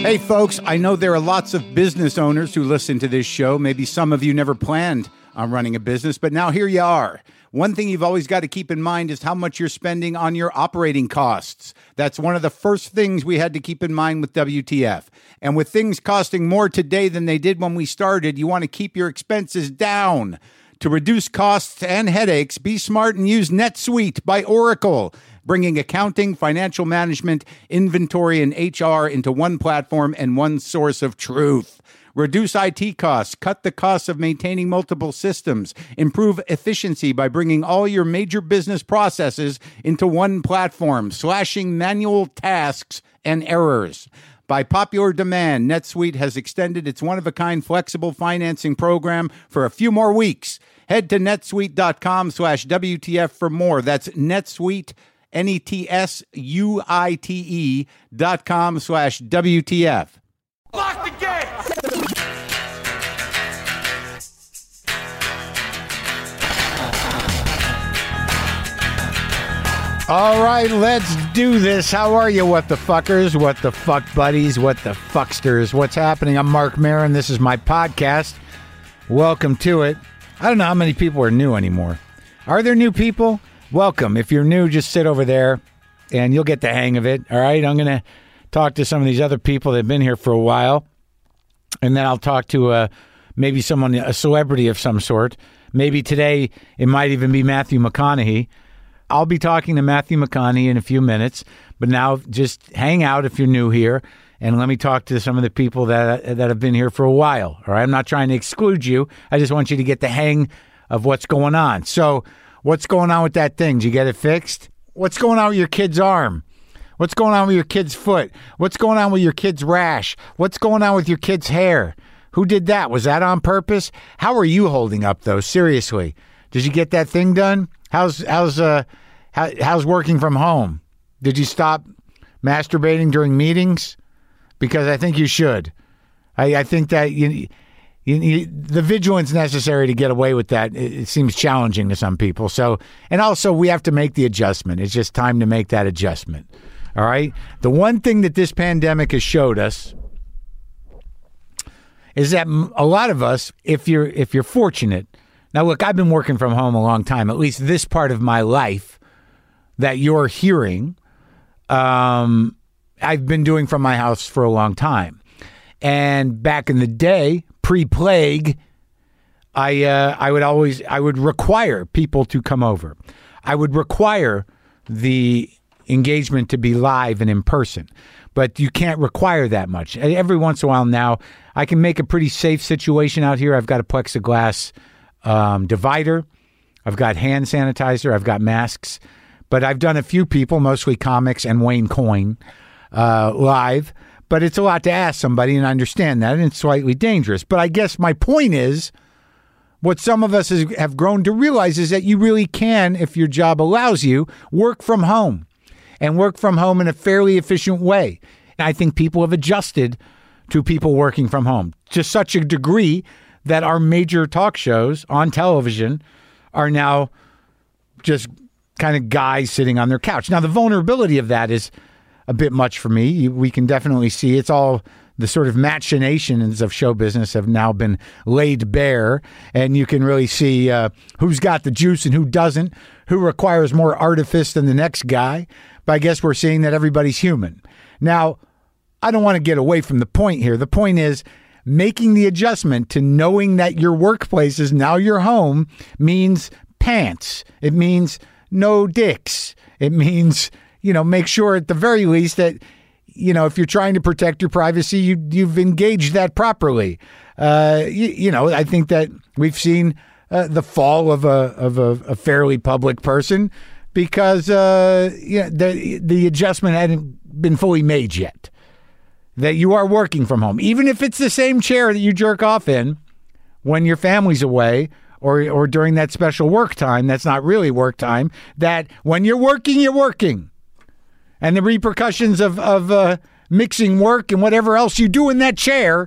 Hey folks, I know there are lots of business owners who listen to this show. Maybe some of you never planned on running a business, but now here you are. One thing you've always got to keep in mind is how much you're spending on your operating costs. That's one of the first things we had to keep in mind with WTF. And with things costing more today than they did when we started, you want to keep your expenses down. To reduce costs and headaches, be smart and use NetSuite by Oracle, bringing accounting, financial management, inventory, and HR into one platform and one source of truth. Reduce IT costs, cut the costs of maintaining multiple systems, improve efficiency by bringing all your major business processes into one platform, slashing manual tasks and errors. By popular demand, NetSuite has extended its one-of-a-kind flexible financing program for a few more weeks. Head to netsuite.com/WTF for more. That's NetSuite, NetSuite.com/WTF. Lock the gate! All right, let's do this. How are you, what the fuckers, what the fuck buddies, what the fucksters? What's happening? I'm Mark Maron. This is my podcast. Welcome to it. I don't know how many people are new anymore. Are there new people? Welcome. If you're new, just sit over there and you'll get the hang of it. All right, I'm going to talk to some of these other people that have been here for a while, and then I'll talk to maybe someone, a celebrity of some sort. Maybe today it might even be Matthew McConaughey. I'll be talking to Matthew McConaughey in a few minutes, but now just hang out if you're new here, and let me talk to some of the people that have been here for a while. All right, I'm not trying to exclude you. I just want you to get the hang of what's going on. So what's going on with that thing? Did you get it fixed? What's going on with your kid's arm? What's going on with your kid's foot? What's going on with your kid's rash? What's going on with your kid's hair? Who did that? Was that on purpose? How are you holding up, though? Seriously. Did you get that thing done? How's working from home? Did you stop masturbating during meetings? Because I think you should. I think that the vigilance necessary to get away with that, it seems challenging to some people. So, and also we have to make the adjustment. It's just time to make that adjustment. All right. The one thing that this pandemic has showed us is that a lot of us, if you're fortunate. Now, look, I've been working from home a long time, at least this part of my life that you're hearing. I've been doing from my house for a long time. And back in the day, pre-plague, I would require people to come over. I would require the engagement to be live and in person. But you can't require that much. Every once in a while now, I can make a pretty safe situation out here. I've got a plexiglass divider. I've got hand sanitizer. I've got masks. But I've done a few people, mostly comics and Wayne Coyne, live. But it's a lot to ask somebody, and I understand that, and it's slightly dangerous. But I guess my point is, what some of us have grown to realize is that you really can, if your job allows you, work from home. And work from home in a fairly efficient way. And I think people have adjusted to people working from home to such a degree that our major talk shows on television are now just kind of guys sitting on their couch. Now, the vulnerability of that is a bit much for me. We can definitely see it's all the sort of machinations of show business have now been laid bare, and you can really see who's got the juice and who doesn't, who requires more artifice than the next guy. But I guess we're seeing that everybody's human. Now, I don't want to get away from the point here. The point is making the adjustment to knowing that your workplace is now your home means pants. It means no dicks. It means, make sure at the very least that, if you're trying to protect your privacy, you've engaged that properly. I think that we've seen the fall of a fairly public person because the adjustment hadn't been fully made yet. That you are working from home, even if it's the same chair that you jerk off in when your family's away or during that special work time. That's not really work time. That when you're working, you're working. And the repercussions of mixing work and whatever else you do in that chair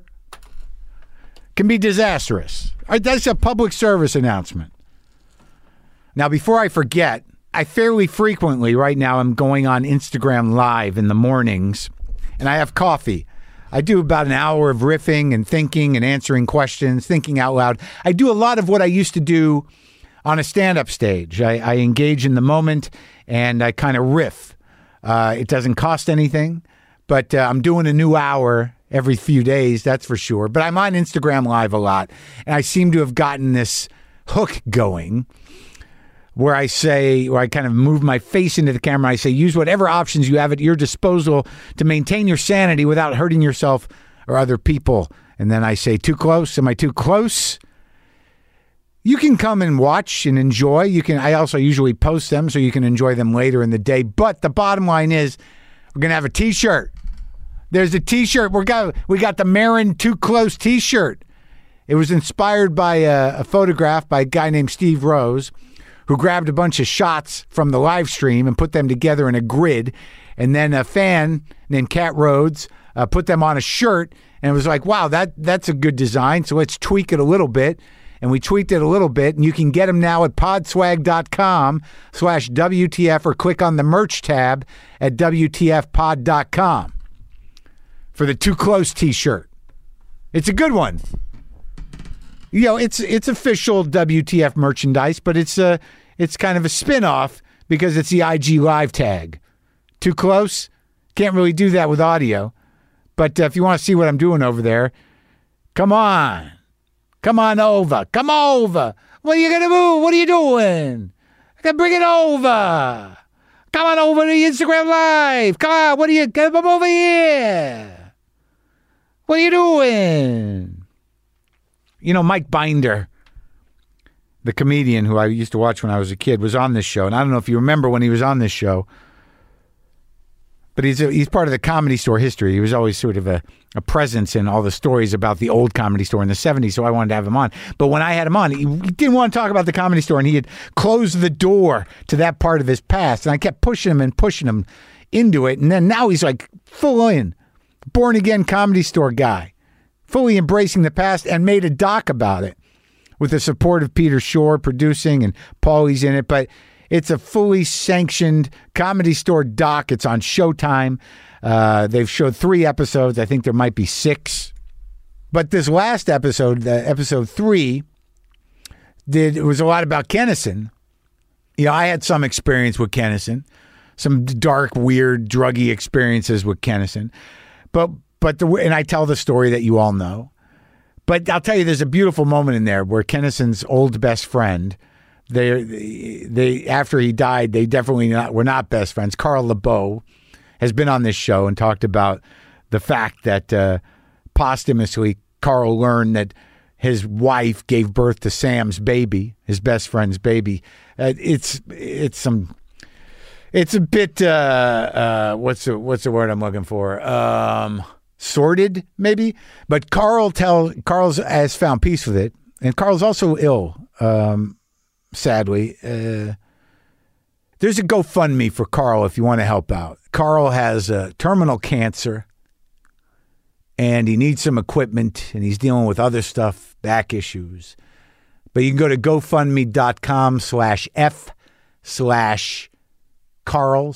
can be disastrous. That's a public service announcement. Now, before I forget, I fairly frequently right now I'm going on Instagram Live in the mornings, and I have coffee. I do about an hour of riffing and thinking and answering questions, thinking out loud. I do a lot of what I used to do on a stand-up stage. I engage in the moment and I kind of riff. It doesn't cost anything, but I'm doing a new hour every few days, that's for sure. But I'm on Instagram Live a lot, and I seem to have gotten this hook going where I kind of move my face into the camera. I say, use whatever options you have at your disposal to maintain your sanity without hurting yourself or other people. And then I say, too close? Am I too close? You can come and watch and enjoy. I also usually post them so you can enjoy them later in the day. But the bottom line is we're going to have a t-shirt. There's a t-shirt. We got the Marin Too Close t-shirt. It was inspired by a photograph by a guy named Steve Rose, who grabbed a bunch of shots from the live stream and put them together in a grid. And then a fan named Cat Rhodes put them on a shirt. And it was like, wow, that's a good design. So let's tweak it a little bit. And we tweaked it a little bit. And you can get them now at podswag.com/WTF or click on the merch tab at WTFpod.com for the Too Close t-shirt. It's a good one. It's official WTF merchandise, but it's kind of a spin-off because it's the IG Live tag. Too close? Can't really do that with audio. But if you want to see what I'm doing over there, come on. Come on over. Come over. What are you going to do? What are you doing? Bring it over. Come on over to Instagram Live. Come on. Come over here. What are you doing? Mike Binder, the comedian who I used to watch when I was a kid, was on this show. And I don't know if you remember when he was on this show, but he's part of the Comedy Store history. He was always sort of a presence in all the stories about the old Comedy Store in the 70s, so I wanted to have him on. But when I had him on, he didn't want to talk about the Comedy Store, and he had closed the door to that part of his past. And I kept pushing him into it. And then now he's like full in, born-again Comedy Store guy, fully embracing the past, and made a doc about it with the support of Peter Shore producing, and Paulie's in it. But it's a fully sanctioned Comedy Store doc. It's on Showtime. They've showed 3 episodes. I think there might be 6. But this last episode, episode 3, it was a lot about Kinison. I had some experience with Kinison, some dark, weird, druggy experiences with Kinison. And I tell the story that you all know. But I'll tell you, there's a beautiful moment in there where Kinison's old best friend, they after he died, they definitely were not best friends. Carl LeBeau has been on this show and talked about the fact that posthumously Carl learned that his wife gave birth to Sam's baby, his best friend's baby. It's a bit what's the word I'm looking for? Sordid, maybe. But Carl's has found peace with it, and Carl's also ill. Sadly, there's a GoFundMe for Carl if you want to help out. Carl has terminal cancer, and he needs some equipment, and he's dealing with other stuff, back issues. But you can go to GoFundMe.com/F/Carl,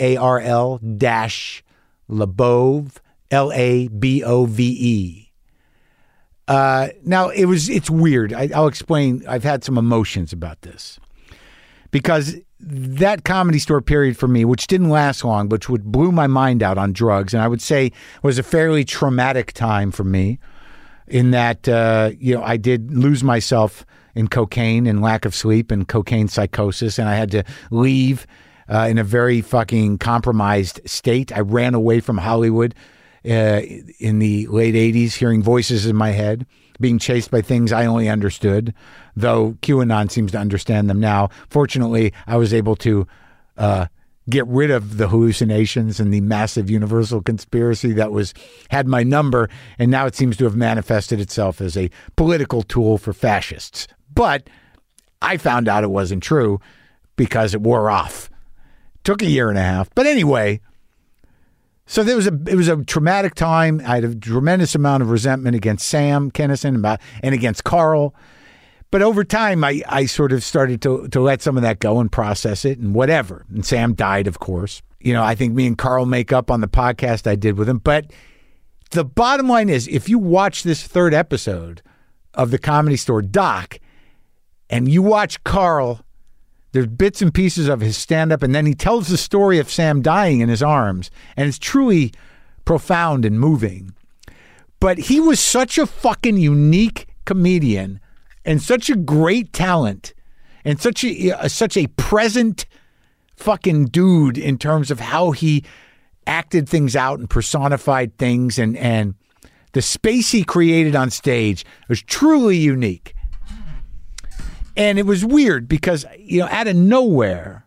CARL-LeBove, LABOVE. Now it's weird. I'll explain. I've had some emotions about this because that Comedy Store period for me, which didn't last long, which blew my mind out on drugs, and I would say was a fairly traumatic time for me in that, I did lose myself in cocaine and lack of sleep and cocaine psychosis, and I had to leave in a very fucking compromised state. I ran away from Hollywood in the late 80s, hearing voices in my head, being chased by things I only understood, though QAnon seems to understand them now. Fortunately, I was able to get rid of the hallucinations and the massive universal conspiracy that had my number, and now it seems to have manifested itself as a political tool for fascists. But I found out it wasn't true because it wore off. Took a year and a half. But anyway, so it was a traumatic time. I had a tremendous amount of resentment against Sam Kinison and against Carl. But over time, I sort of started to let some of that go and process it and whatever. And Sam died, of course. I think me and Carl make up on the podcast I did with him. But the bottom line is, if you watch this third episode of the Comedy Store doc and you watch Carl, there's bits and pieces of his stand-up, and then he tells the story of Sam dying in his arms, and it's truly profound and moving. But he was such a fucking unique comedian and such a great talent and such a present fucking dude in terms of how he acted things out and personified things, and the space he created on stage was truly unique. And it was weird because, out of nowhere,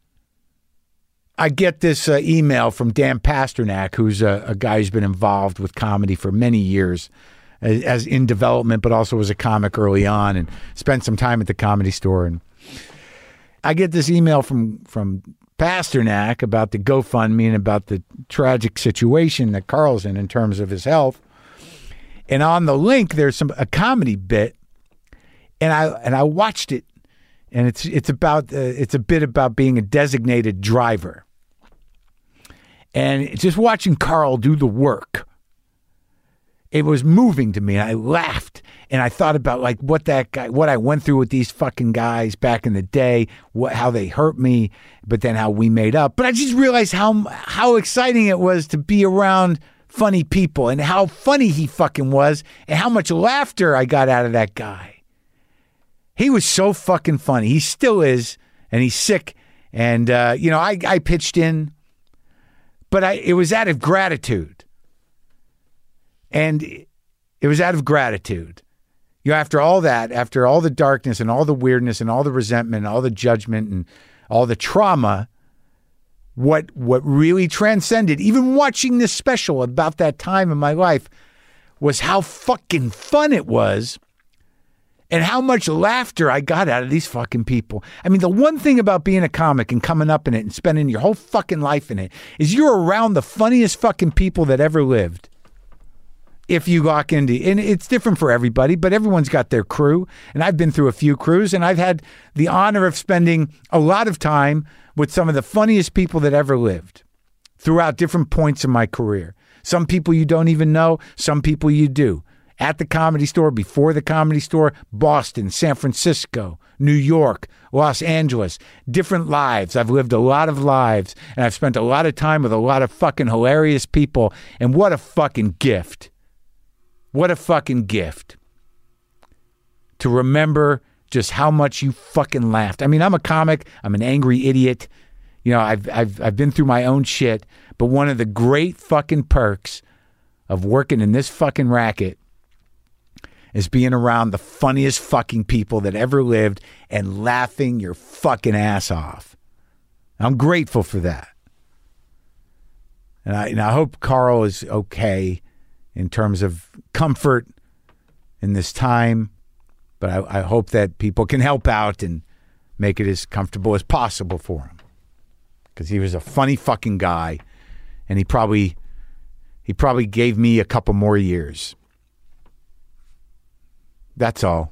I get this email from Dan Pasternak, who's a guy who's been involved with comedy for many years, as in development, but also as a comic early on, and spent some time at the Comedy Store. And I get this email from Pasternak about the GoFundMe and about the tragic situation that Carl's in terms of his health. And on the link, there's a comedy bit, and I watched it, and it's a bit about being a designated driver, and just watching Carl do the work. It was moving to me, and I laughed, and I thought about like what I went through with these fucking guys back in the day, how they hurt me, but then how we made up. But I just realized how exciting it was to be around funny people, and how funny he fucking was, and how much laughter I got out of that guy. He was so fucking funny. He still is, and he's sick. And I pitched in, but it was out of gratitude. And it was out of gratitude. After all that, after all the darkness and all the weirdness and all the resentment and all the judgment and all the trauma, what really transcended, even watching this special about that time in my life, was how fucking fun it was and how much laughter I got out of these fucking people. I mean, the one thing about being a comic and coming up in it and spending your whole fucking life in it is you're around the funniest fucking people that ever lived. If you lock into, and it's different for everybody, but everyone's got their crew. And I've been through a few crews, and I've had the honor of spending a lot of time with some of the funniest people that ever lived throughout different points in my career. Some people you don't even know, some people you do. At the Comedy Store, before the Comedy Store, Boston, San Francisco, New York, Los Angeles, different lives. I've lived a lot of lives, and I've spent a lot of time with a lot of fucking hilarious people, and what a fucking gift. What a fucking gift to remember just how much you fucking laughed. I mean, I'm a comic. I'm an angry idiot. I've been through my own shit, but one of the great fucking perks of working in this fucking racket is being around the funniest fucking people that ever lived and laughing your fucking ass off. I'm grateful for that. And I hope Carl is okay in terms of comfort in this time, but I hope that people can help out and make it as comfortable as possible for him, because he was a funny fucking guy, and he probably gave me a couple more years. That's all.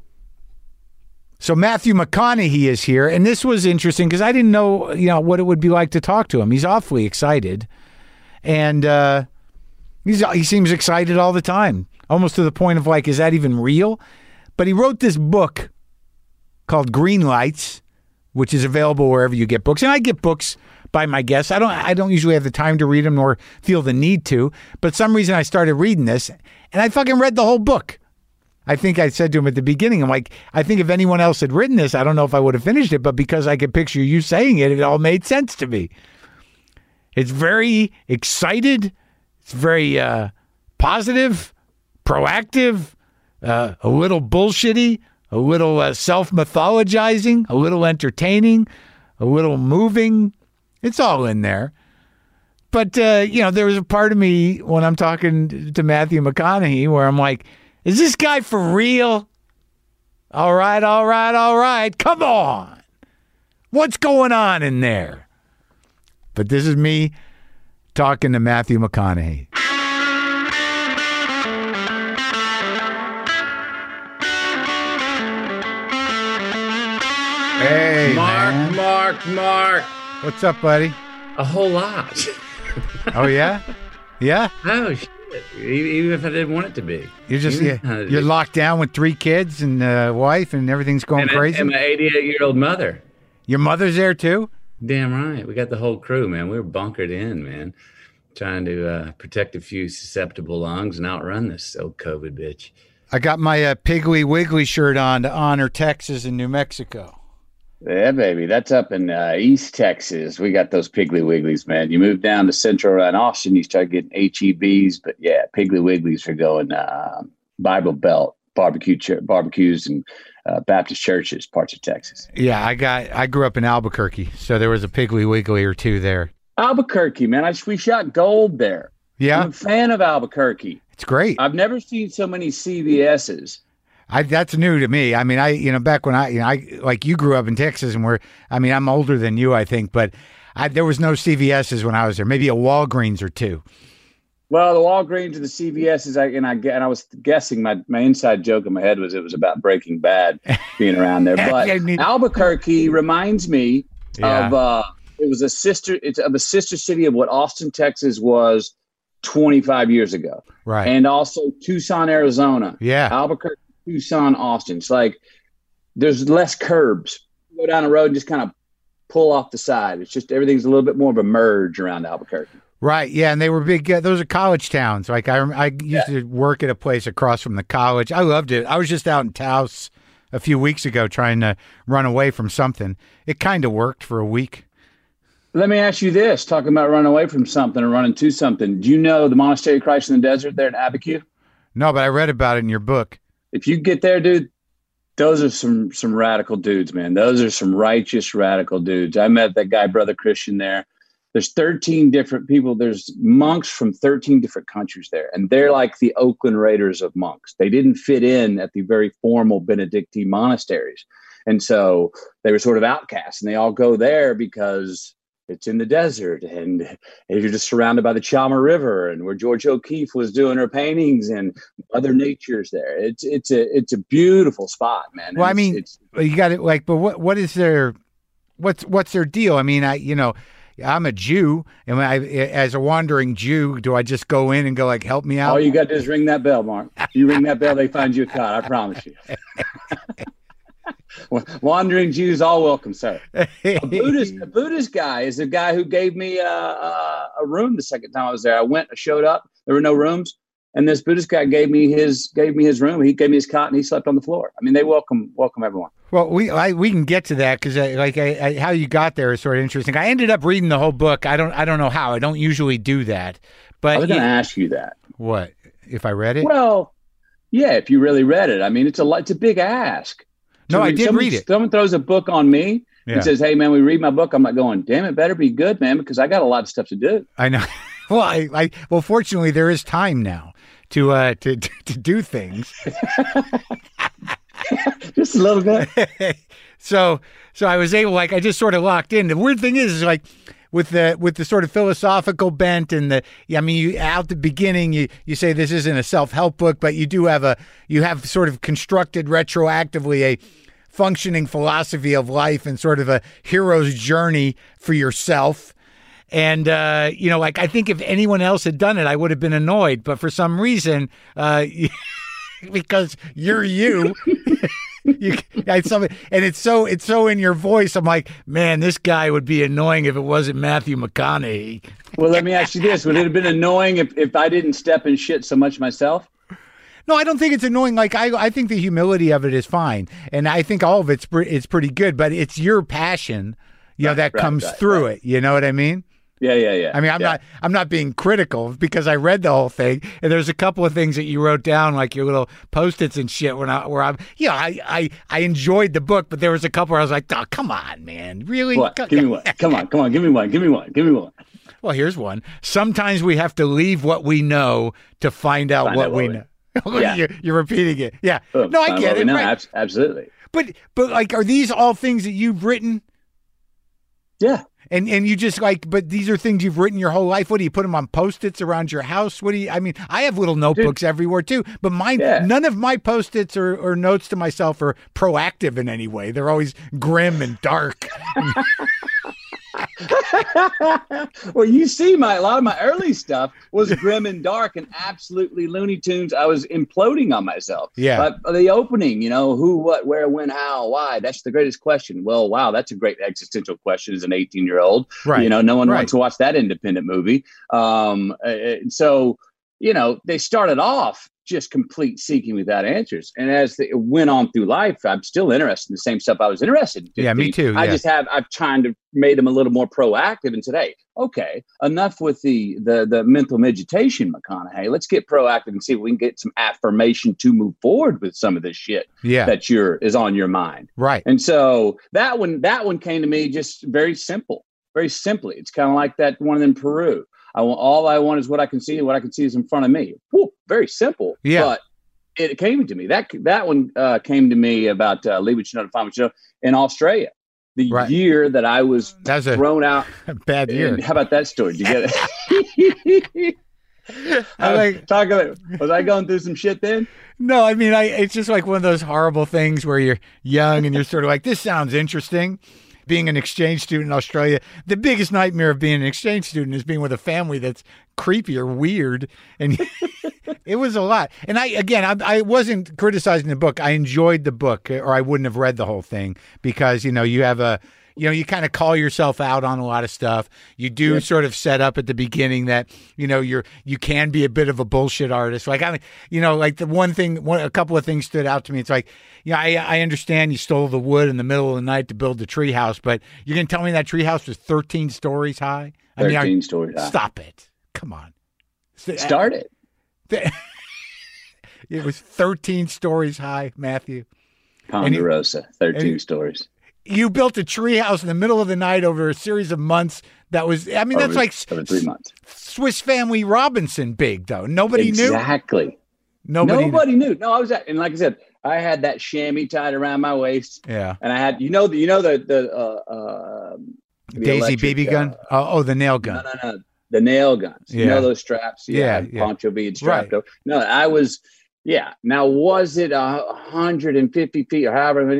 So Matthew McConaughey is here, and this was interesting because I didn't know, what it would be like to talk to him. He's awfully excited, and he seems excited all the time, almost to the point of like, is that even real? But he wrote this book called Green Lights, which is available wherever you get books. And I get books by my guests. I don't usually have the time to read them nor feel the need to, but some reason I started reading this, and I fucking read the whole book. I think I said to him at the beginning, I'm like, I think if anyone else had written this, I don't know if I would have finished it, but because I could picture you saying it, it all made sense to me. It's very excited. It's very positive, proactive, a little bullshitty, a little self-mythologizing, a little entertaining, a little moving. It's all in there. But, there was a part of me when I'm talking to Matthew McConaughey where I'm like, is this guy for real? All right. Come on. What's going on in there? But this is me talking to Matthew McConaughey. Hey, Mark. What's up, buddy? A whole lot. Oh, yeah? Yeah? Oh, shit. it, even if I didn't want it to be. You're just you're locked down with 3 kids and a wife, and everything's going crazy. And my 88-year-old mother. Your mother's there too? Damn right. We got the whole crew, man. We were bunkered in, man, trying to protect a few susceptible lungs and outrun this old COVID bitch. I got my Piggly Wiggly shirt on to honor Texas and New Mexico. Yeah, baby. That's up in East Texas. We got those Piggly Wigglies, man. You move down to Central around Austin, you start getting HEBs. But yeah, Piggly Wigglies are going Bible Belt barbecues and Baptist churches, parts of Texas. Yeah, I grew up in Albuquerque, so there was a Piggly Wiggly or two there. Albuquerque, man. We shot gold there. Yeah. I'm a fan of Albuquerque. It's great. I've never seen so many CVS's. That's new to me. I mean, back when I like you grew up in Texas, and I'm older than you, I think, but there was no CVS's when I was there. Maybe a Walgreens or two. Well, the Walgreens or the CVS's, I was guessing my inside joke in my head was it was about Breaking Bad being around there. But Albuquerque reminds me of the sister city of what Austin, Texas was 25 years ago. Right. And also Tucson, Arizona. Yeah. Albuquerque, Tucson, Austin. It's like there's less curbs. You go down the road and just kind of pull off the side. It's just everything's a little bit more of a merge around Albuquerque. Right. Yeah. And they were big. Those are college towns. Like I used to work at a place across from the college. I loved it. I was just out in Taos a few weeks ago trying to run away from something. It kind of worked for a week. Let me ask you this, talking about running away from something or running to something. Do you know the Monastery of Christ in the Desert there in Abiquiu? No, but I read about it in your book. If you get there, dude, those are some radical dudes, man. Those are some righteous, radical dudes. I met that guy, Brother Christian, there. There's 13 different people. There's monks from 13 different countries there. And they're like the Oakland Raiders of monks. They didn't fit in at the very formal Benedictine monasteries. And so they were sort of outcasts. And they all go there because it's in the desert, and you're just surrounded by the Chalma River, and where George O'Keeffe was doing her paintings, and Mother Nature's there. It's a beautiful spot, man. Well, you got it. Like, but what is their what's their deal? I mean, I'm a Jew, and as a wandering Jew, do I just go in and go like, help me out? All you got to do is ring that bell, Mark. You ring that bell, they find you a cot. I promise you. Wandering Jews, all welcome, sir. A Buddhist guy is the guy who gave me a room the second time I was there. I showed up. There were no rooms, and this Buddhist guy gave me his room. He gave me his cot, and he slept on the floor. I mean, they welcome everyone. Well, we can get to that because how you got there is sort of interesting. I ended up reading the whole book. I don't know how. I don't usually do that, but I was going to ask you that. What if I read it? Well, yeah, if you really read it. I mean, it's a big ask. No, I did read it. Someone throws a book on me and says, "Hey, man, we read my book." I'm like going, "Damn, it better be good, man," because I got a lot of stuff to do. I know. Well, well, fortunately, there is time now to do things. Just a little bit. So I was able, I just sort of locked in. The weird thing is like with the sort of philosophical bent and you out the beginning, you say this isn't a self-help book, but you have sort of constructed retroactively a functioning philosophy of life and sort of a hero's journey for yourself. And, I think if anyone else had done it, I would have been annoyed. But for some reason, because you're you, and it's so in your voice. I'm like, man, this guy would be annoying if it wasn't Matthew McConaughey. Well, let me ask you this. Would it have been annoying if I didn't step in shit so much myself? No, I don't think it's annoying. Like I think the humility of it is fine. And I think all of it's pretty good, but it's your passion, that comes through it. You know what I mean? Yeah. I mean, I'm not being critical because I read the whole thing, and there's a couple of things that you wrote down, like your little Post-its and shit. I enjoyed the book, but there was a couple where I was like, "Oh, come on, man, really? What? Give me one. Come on, give me one. Well, here's one. Sometimes we have to leave what we know to find out what we know. Yeah. You're repeating it. Yeah. No, I get it. No, right. Absolutely. But like, are these all things that you've written? Yeah. And you just but these are things you've written your whole life. What do you put them on Post-its around your house? I have little notebooks everywhere too, but none of my Post-its or notes to myself are proactive in any way. They're always grim and dark. Well, you see, a lot of my early stuff was grim and dark and absolutely Looney Tunes. I was imploding on myself. Yeah. But the opening, who, what, where, when, how, why, that's the greatest question. Well, wow, that's a great existential question as an 18-year-old. Right. No one wants to watch that independent movie. So, they started off just complete seeking without answers. And as it went on through life, I'm still interested in the same stuff I was interested in. Yeah, me too. Yeah. I've kind of made them a little more proactive and said, hey, okay, enough with the mental meditation, McConaughey. Let's get proactive and see if we can get some affirmation to move forward with some of this shit that is on your mind. Right. And so that one came to me just very simple, very simply. It's kind of like that one in Peru. All I want is what I can see, and what I can see is in front of me. Whew, very simple. Yeah. But it came to me. That one came to me about leave what you know to find what you know in Australia. The year that I was thrown out. Bad year. How about that story? Did you get it? Was I going through some shit then? No, I mean, it's just like one of those horrible things where you're young and you're sort of like, this sounds interesting. Being an exchange student in Australia, the biggest nightmare of being an exchange student is being with a family that's creepy or weird. And it was a lot. And I wasn't criticizing the book. I enjoyed the book, or I wouldn't have read the whole thing, because, you have you kind of call yourself out on a lot of stuff. You do sort of set up at the beginning that, you can be a bit of a bullshit artist. Like, like a couple of things stood out to me. It's like, I understand you stole the wood in the middle of the night to build the treehouse, but you're going to tell me that treehouse was 13 stories high? 13 stories high. Stop it. Come on. Start it. It was 13 stories high, Matthew. Ponderosa, 13 stories. You built a treehouse in the middle of the night over a series of months. That was, that's like over 3 months. Swiss Family Robinson big, though. Nobody knew. Exactly. Nobody knew. No, I was at, and like I said, I had that chamois tied around my waist. Yeah. And I had, the Daisy BB gun? The nail gun. No. The nail guns. Yeah. Those straps? Yeah. Poncho being strapped over. No, I was, Now, was it 150 feet or however many?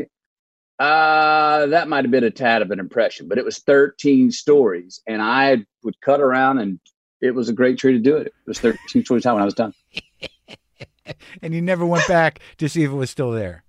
That might have been a tad of an impression, but it was 13 stories, and I would cut around, and it was a great treat to do it. It was 13 stories high when I was done. And you never went back to see if it was still there.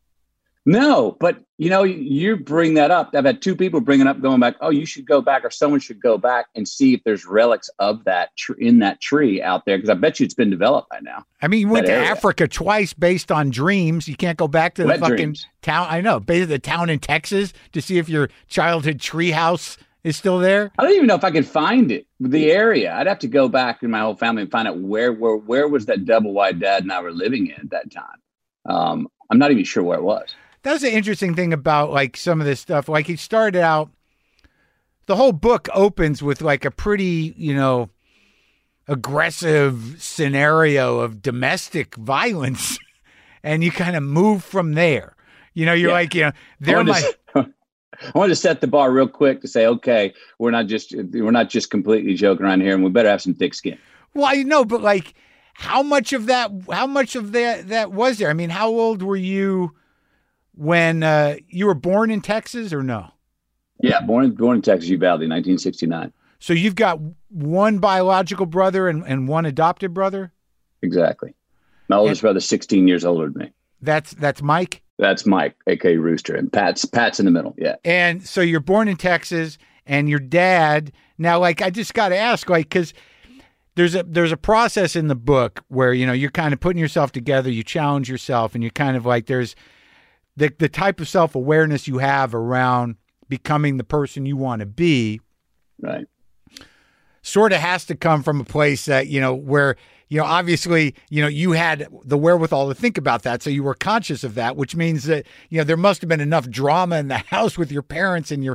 No, but you bring that up. I've had two people bringing up, going back, oh, you should go back, or someone should go back and see if there's relics of that in that tree out there, because I bet you it's been developed by now. I mean, you went to Africa twice based on dreams. You can't go back to the fucking town. I know, based the town in Texas to see if your childhood treehouse is still there. I don't even know if I could find it. The area, I'd have to go back in my whole family and find out where was that double wide dad and I were living in at that time. I'm not even sure where it was. That's the interesting thing about like some of this stuff. Like he started out, the whole book opens with like a pretty, aggressive scenario of domestic violence. And you kind of move from there. You're like, they're I wanted to set the bar real quick to say, okay, we're not just completely joking around here, and we better have some thick skin. Well, I know, but like, how much of that was there? I mean, how old were you when you were born in Texas, or no? Yeah, born in Texas, Uvalde, 1969. So you've got one biological brother and one adopted brother? Exactly. My oldest brother's 16 years older than me. That's Mike? That's Mike, a.k.a. Rooster, and Pat's in the middle, yeah. And so you're born in Texas, and your dad, now, like, I just got to ask, like, because there's a process in the book where, you're kind of putting yourself together, you challenge yourself, and you kind of like, there's the type of self-awareness you have around becoming the person you want to be. Right. Sort of has to come from a place that, where, obviously, you had the wherewithal to think about that. So you were conscious of that, which means that, there must have been enough drama in the house with your parents and your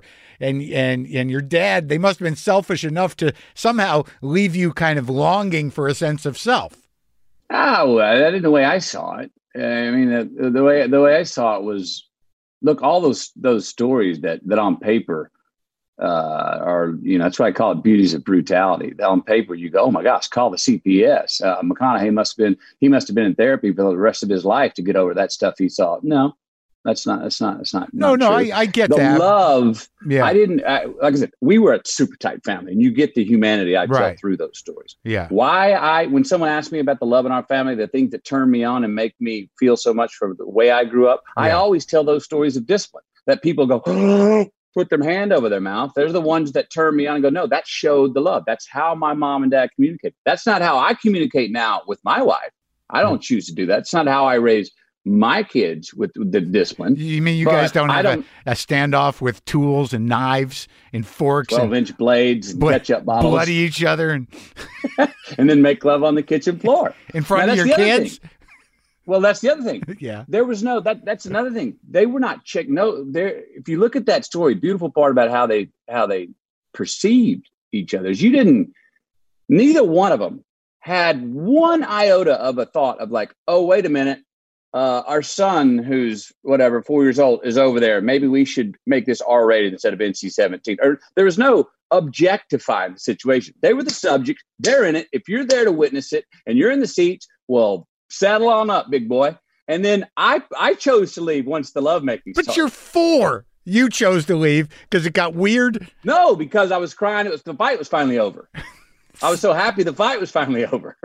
dad. They must have been selfish enough to somehow leave you kind of longing for a sense of self. Oh, that isn't the way I saw it. I mean, the way I saw it was, look, all those stories that on paper are, that's why I call it beauties of brutality. On paper, you go, oh my gosh, call the CPS. McConaughey must have been in therapy for the rest of his life to get over that stuff he saw. No, That's not. No, not no, true. I get The that. love. Yeah. Like I said, we were a super tight family, and you get the humanity I tell Right. through those stories. Yeah. When someone asks me about the love in our family, the things that turn me on and make me feel so much for the way I grew up, I Yeah. always tell those stories of discipline that people go, put their hand over their mouth. They're the ones that turn me on and go, no, that showed the love. That's how my mom and dad communicate. That's not how I communicate now with my wife. I don't choose to do that. It's not how I raise my kids with the discipline. You mean you But guys don't I have a standoff with tools and knives and forks 12-inch blades and ketchup bottles, bloody each other and then make love on the kitchen floor in front Now, of that's your the other kids? thing. Well, that's the other thing. Yeah. There was that's another thing. They were not checked. No, there. If you look at that story, beautiful part about how they perceived each other is neither one of them had one iota of a thought of like, oh, wait a minute. Our son, who's 4 years old, is over there. Maybe we should make this R-rated instead of NC-17. Or there was no objectifying the situation. They were the subject. They're in it. If you're there to witness it and you're in the seats, well, saddle on up, big boy. And then I chose to leave once the lovemaking started. But you're 4. You chose to leave because it got weird. No, because I was crying. The fight was finally over. I was so happy the fight was finally over.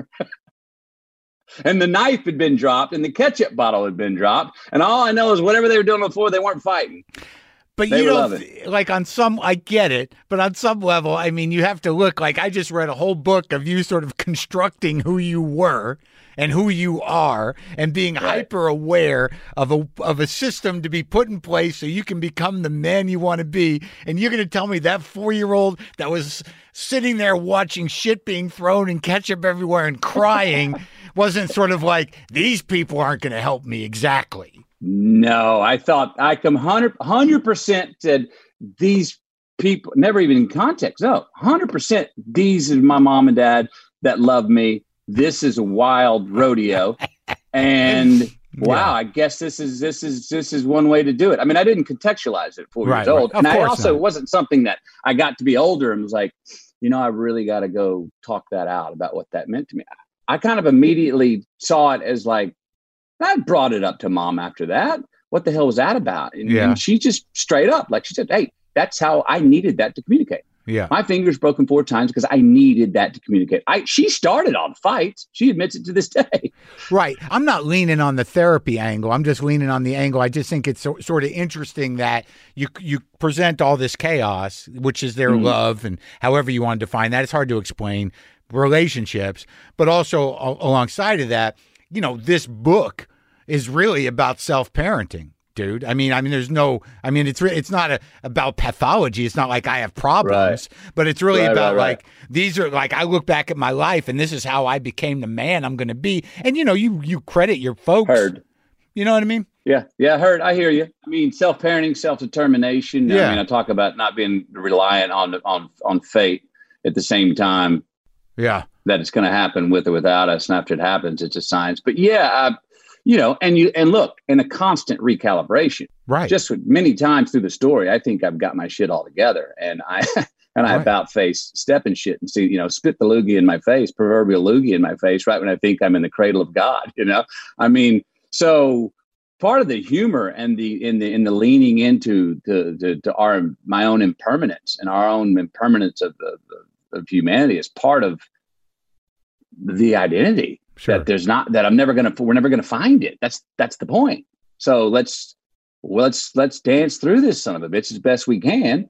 And the knife had been dropped and the ketchup bottle had been dropped. And all I know is whatever they were doing before, they weren't fighting. But They you were don't, loving. like on some, I get it, but on some level, I mean, you have to look like I just read a whole book of you sort of constructing who you were and who you are and being hyper aware of a system to be put in place so you can become the man you want to be. And you're going to tell me that 4-year-old that was sitting there watching shit being thrown and ketchup everywhere and crying wasn't sort of like, these people aren't going to help me exactly. No, I thought I come 100% said these people, never even in context. No, 100%. These are my mom and dad that love me. This is a wild rodeo. And wow, I guess this is one way to do it. I mean, I didn't contextualize it at 4 years old. Of And I course also, not. it wasn't something that I got to be older and was like, I really got to go talk that out about what that meant to me. I kind of immediately saw it as like, I brought it up to mom after that. What the hell was that about? And she just straight up, like she said, hey, that's how I needed that to communicate. Yeah. My finger's broken 4 times because I needed that to communicate. She started all the fights. She admits it to this day. Right. I'm not leaning on the therapy angle. I'm just leaning on the angle. I just think it's sort of interesting that you present all this chaos, which is their love and however you want to define that. It's hard to explain relationships, but also alongside of that, this book is really about self-parenting, dude. I mean, it's not about pathology. It's not like I have problems, but it's really about like, these are like, I look back at my life and this is how I became the man I'm going to be. And, you credit your folks. Heard. You know what I mean? Yeah. Heard. I hear you. I mean, self-parenting, self-determination. Yeah. I mean, I talk about not being reliant on fate at the same time. Yeah. That it's going to happen with or without us. And after it happens, it's a science. But and look, in a constant recalibration, Right. Just many times through the story, I think I've got my shit all together, and I about face step and shit and see, spit the loogie in my face, proverbial loogie in my face, right when I think I'm in the cradle of God. I mean, so part of the humor and in the leaning into my own impermanence and our own impermanence of humanity is part of the identity. Sure. That there's not, that we're never gonna find it. That's the point. So let's dance through this son of a bitch as best we can.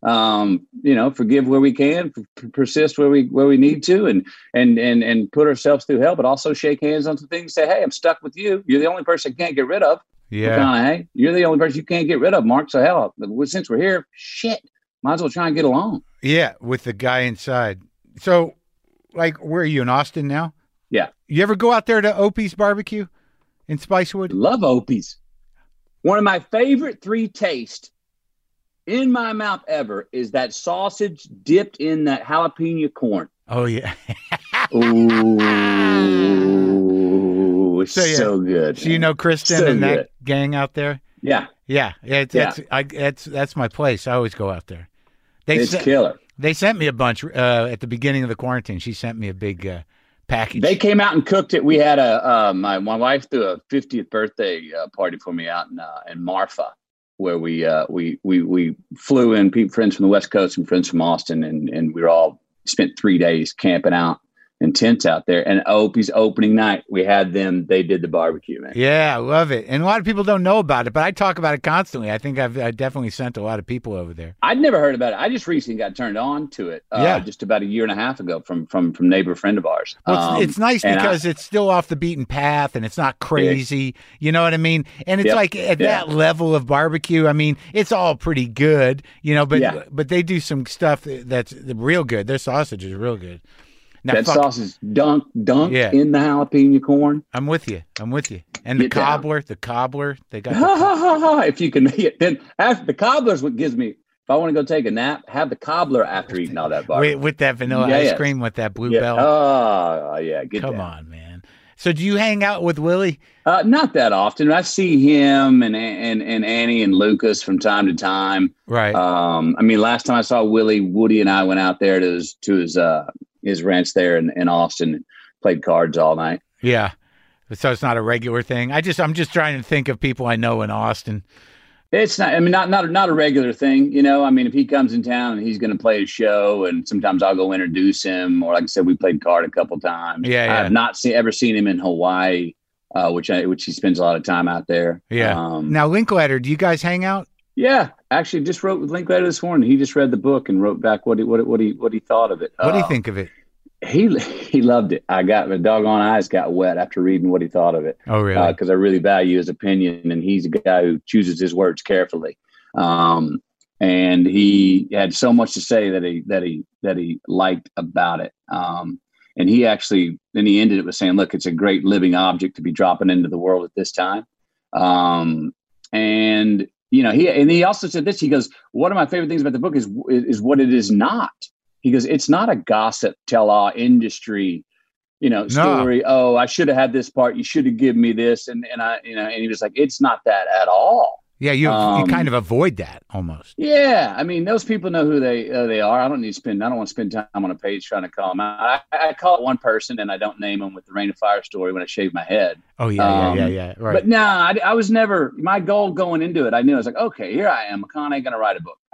Forgive where we can, persist where we need to, and put ourselves through hell, but also shake hands on some things. Say, hey, I'm stuck with you. You're the only person I can't get rid of. Yeah. McConaughey, you're the only person you can't get rid of, Mark. So hell, since we're here, shit, might as well try and get along. Yeah, with the guy inside. So, like, where are you in Austin now? Yeah. You ever go out there to Opie's Barbecue in Spicewood? Love Opie's. One of my favorite 3 tastes in my mouth ever is that sausage dipped in that jalapeno corn. Oh, yeah. Ooh, it's so good. So you know Kristen So and that good. gang out there? Yeah. That's my place. I always go out there. It's killer. They sent me a bunch at the beginning of the quarantine. She sent me a big package. They came out and cooked it. We had my wife threw a 50th birthday party for me out in Marfa, where we flew in friends from the West Coast and friends from Austin, and we were all spent 3 days camping out in tents out there. And Opie's opening night, we had them. They did the barbecue, man. Yeah, I love it. And a lot of people don't know about it, but I talk about it constantly. I think I definitely sent a lot of people over there. I'd never heard about it. I just recently got turned on to it. Just about a year and a half ago from neighbor friend of ours. Well, it's nice because it's still off the beaten path and it's not crazy. You know what I mean? And it's like at that level of barbecue, I mean, it's all pretty good, but they do some stuff that's real good. Their sausage is real good. Now, that sauce is dunked in the jalapeno corn. I'm with you. And the cobbler, they got if you can make it. Then after the cobbler's what gives me, if I want to go take a nap, have the cobbler after eating all that barbecue. With that vanilla ice cream with that Blue Bell. Oh, yeah. Come on, man. So do you hang out with Willie? Not that often. I see him and Annie and Lucas from time to time. Right. I mean, last time I saw Willie, Woody and I went out there to his ranch there in Austin and played cards all night. Yeah. So it's not a regular thing. I'm just trying to think of people I know in Austin. It's not, I mean, not a regular thing, I mean, if he comes in town and he's going to play a show and sometimes I'll go introduce him, or like I said, we played card a couple times. Yeah. I have not ever seen him in Hawaii, which he spends a lot of time out there. Yeah. Now Linklater, do you guys hang out? Yeah, actually, just wrote with Linklater this morning. He just read the book and wrote back what he thought of it. What do you think of it? He loved it. My doggone eyes got wet after reading what he thought of it. Oh, really? Because I really value his opinion, and he's a guy who chooses his words carefully. And he had so much to say that he liked about it. And he actually then he ended it with saying, "Look, it's a great living object to be dropping into the world at this time." And he also said this. He goes, "One of my favorite things about the book is what it is not." He goes, "It's not a gossip tell-all industry, story. No. Oh, I should have had this part. You should have given me this." And he was like, "It's not that at all." Yeah, you kind of avoid that almost. Yeah, I mean, those people know who they are. I don't want to spend time on a page trying to call them out. I call it one person, and I don't name them with the Rain of Fire story when I shave my head. Oh yeah. Right. But no, I was never my goal going into it. I knew I was like, okay, here I am, McConaughey, going to write a book.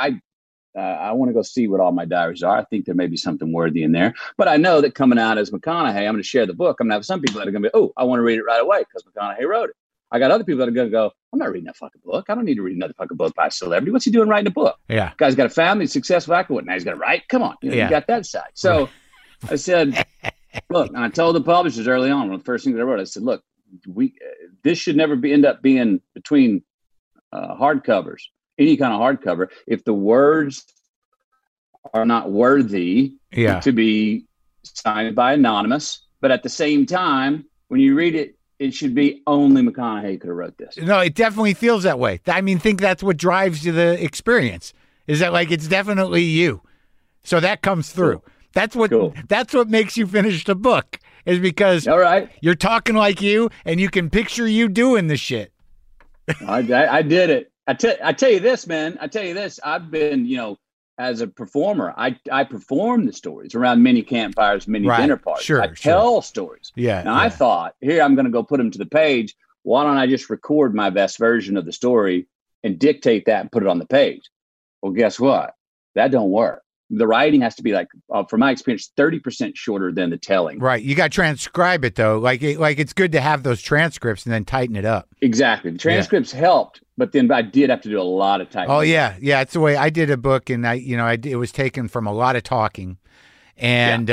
I want to go see what all my diaries are. I think there may be something worthy in there, but I know that coming out as McConaughey, I'm going to share the book. I'm going to have some people that are going to be, oh, I want to read it right away because McConaughey wrote it. I got other people that are going to go, I'm not reading that fucking book. I don't need to read another fucking book by a celebrity. What's he doing writing a book? Yeah. Guy's got a family, successful actor. What, now he's going to write? Come on. You got that side. So I said, look, and I told the publishers early on, one of the first things that I wrote, I said, look, this should never end up being between hardcovers, any kind of hardcover. If the words are not worthy to be signed by anonymous, but at the same time, when you read it, it should be only McConaughey could have wrote this. No, it definitely feels that way. I mean, think that's what drives you the experience. Is that like it's definitely you? So that comes through. Cool. That's what makes you finish the book. Is because you're talking like you, and you can picture you doing the shit. I did it. I tell you this, man. I've been, as a performer, I perform the stories around many campfires, many dinner parties. I tell stories. Yeah. Now I thought, here I'm going to go put them to the page. Why don't I just record my best version of the story and dictate that and put it on the page? Well, guess what? That don't work. The writing has to be like, from my experience, 30% shorter than the telling. Right. You got to transcribe it though. Like it's good to have those transcripts and then tighten it up. Exactly. The transcripts helped, but then I did have to do a lot of typing. Oh yeah. Yeah. It's the way I did a book, and it was taken from a lot of talking, and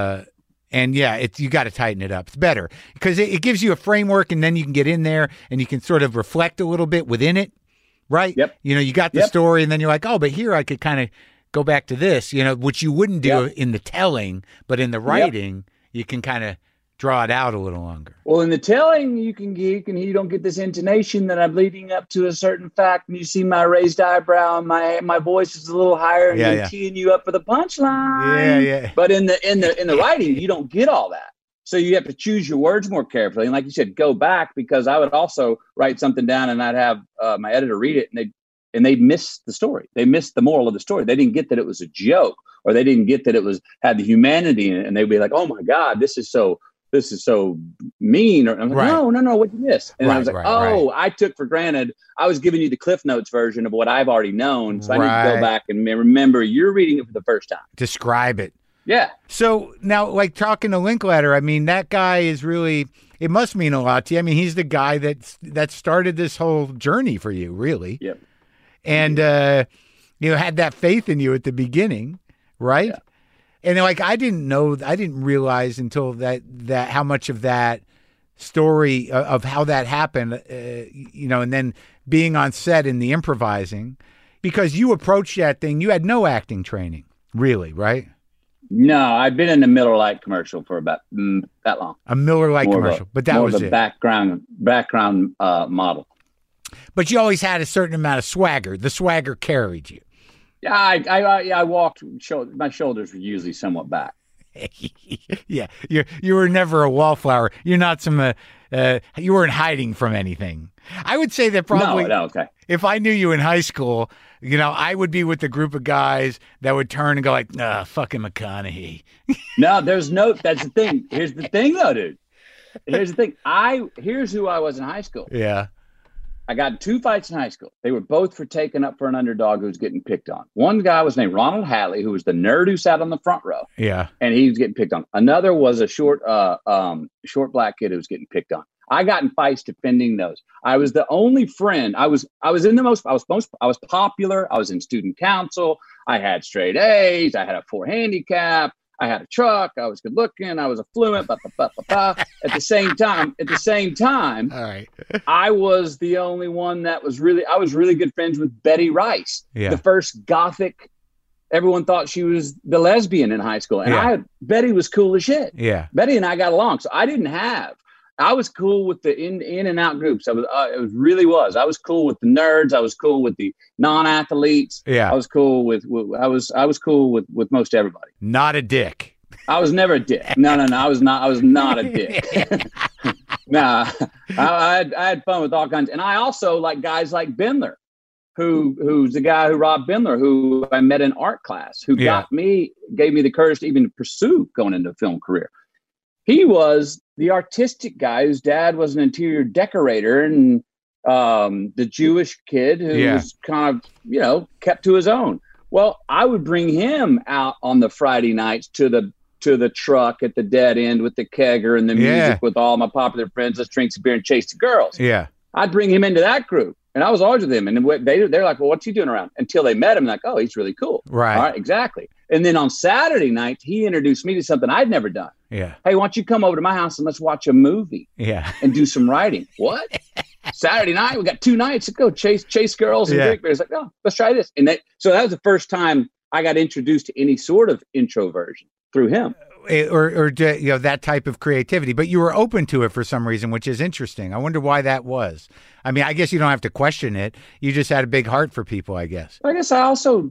you got to tighten it up. It's better because it gives you a framework, and then you can get in there and you can sort of reflect a little bit within it. Right. Yep. You got the story, and then you're like, oh, but here I could kind of go back to this, which you wouldn't do in the telling, but in the writing, you can kind of draw it out a little longer. Well, in the telling, you don't get this intonation that I'm leading up to a certain fact, and you see my raised eyebrow and my voice is a little higher, and I'm teeing you up for the punchline. Yeah. But in the writing, you don't get all that. So you have to choose your words more carefully. And like you said, go back, because I would also write something down and I'd have my editor read it, and and they missed the story. They missed the moral of the story. They didn't get that it was a joke, or they didn't get that it had the humanity in it. And they'd be like, "Oh my God, this is so mean." Or I'm like, no, what'd you miss? And I was like, I took for granted. I was giving you the Cliff Notes version of what I've already known. So I need to go back and remember you're reading it for the first time. Describe it. Yeah. So now, like, talking to Linklater, I mean, that guy is really, it must mean a lot to you. I mean, he's the guy that started this whole journey for you, really. Yep. And, had that faith in you at the beginning, right? Yeah. And like, I didn't realize until that how much of that story of how that happened, and then being on set and the improvising, because you approached that thing, you had no acting training, really, right? No, I've been in a Miller Lite commercial for about that long. A Miller Lite commercial, but that was a background model. But you always had a certain amount of swagger. The swagger carried you. Yeah, I walked. My shoulders were usually somewhat back. Yeah, you were never a wallflower. You're not some. You weren't hiding from anything. I would say that probably. No, okay. If I knew you in high school, I would be with a group of guys that would turn and go like, "Nah, fucking McConaughey." No, that's the thing. Here's the thing, though, dude. Here's the thing. Here's who I was in high school. Yeah. I got in 2 fights in high school. They were both for taking up for an underdog who was getting picked on. One guy was named Ronald Hatley, who was the nerd who sat on the front row. Yeah. And he was getting picked on. Another was a short black kid who was getting picked on. I got in fights defending those. I was the only friend. I was popular. I was in student council. I had straight A's. I had a 4 handicap. I had a truck. I was good looking. I was affluent. At the same time, all right. I was the only one that was really good friends with Betty Rice, the first gothic. Everyone thought she was the lesbian in high school, and Betty was cool as shit. Yeah, Betty and I got along, so I was cool with the in and out groups. I was cool with the nerds. I was cool with the non-athletes. Yeah. I was cool with most everybody. Not a dick. I was never a dick. No. I was not a dick. Nah. I had fun with all kinds. And I also like guys like Bendler, who's the guy who Rob Bendler, who I met in art class, who gave me the courage to even pursue going into a film career. He was the artistic guy whose dad was an interior decorator, and the Jewish kid who was kind of, kept to his own. Well, I would bring him out on the Friday nights to the truck at the dead end with the kegger and the music with all my popular friends. Let's drink some beer and chase the girls. Yeah. I'd bring him into that group, and I was always with him. And they're like, "Well, what's he doing around?" Until they met him, like, "Oh, he's really cool." Right. All right, exactly. And then on Saturday night, he introduced me to something I'd never done. Yeah. Hey, why don't you come over to my house and let's watch a movie? Yeah. And do some writing. What? Saturday night, we got 2 nights to go chase girls and drink beers. Like, oh, let's try this. And so that was the first time I got introduced to any sort of introversion through him. Or that type of creativity, but you were open to it for some reason, which is interesting. I wonder why that was. I mean, I guess you don't have to question it. You just had a big heart for people, I guess. I guess I also,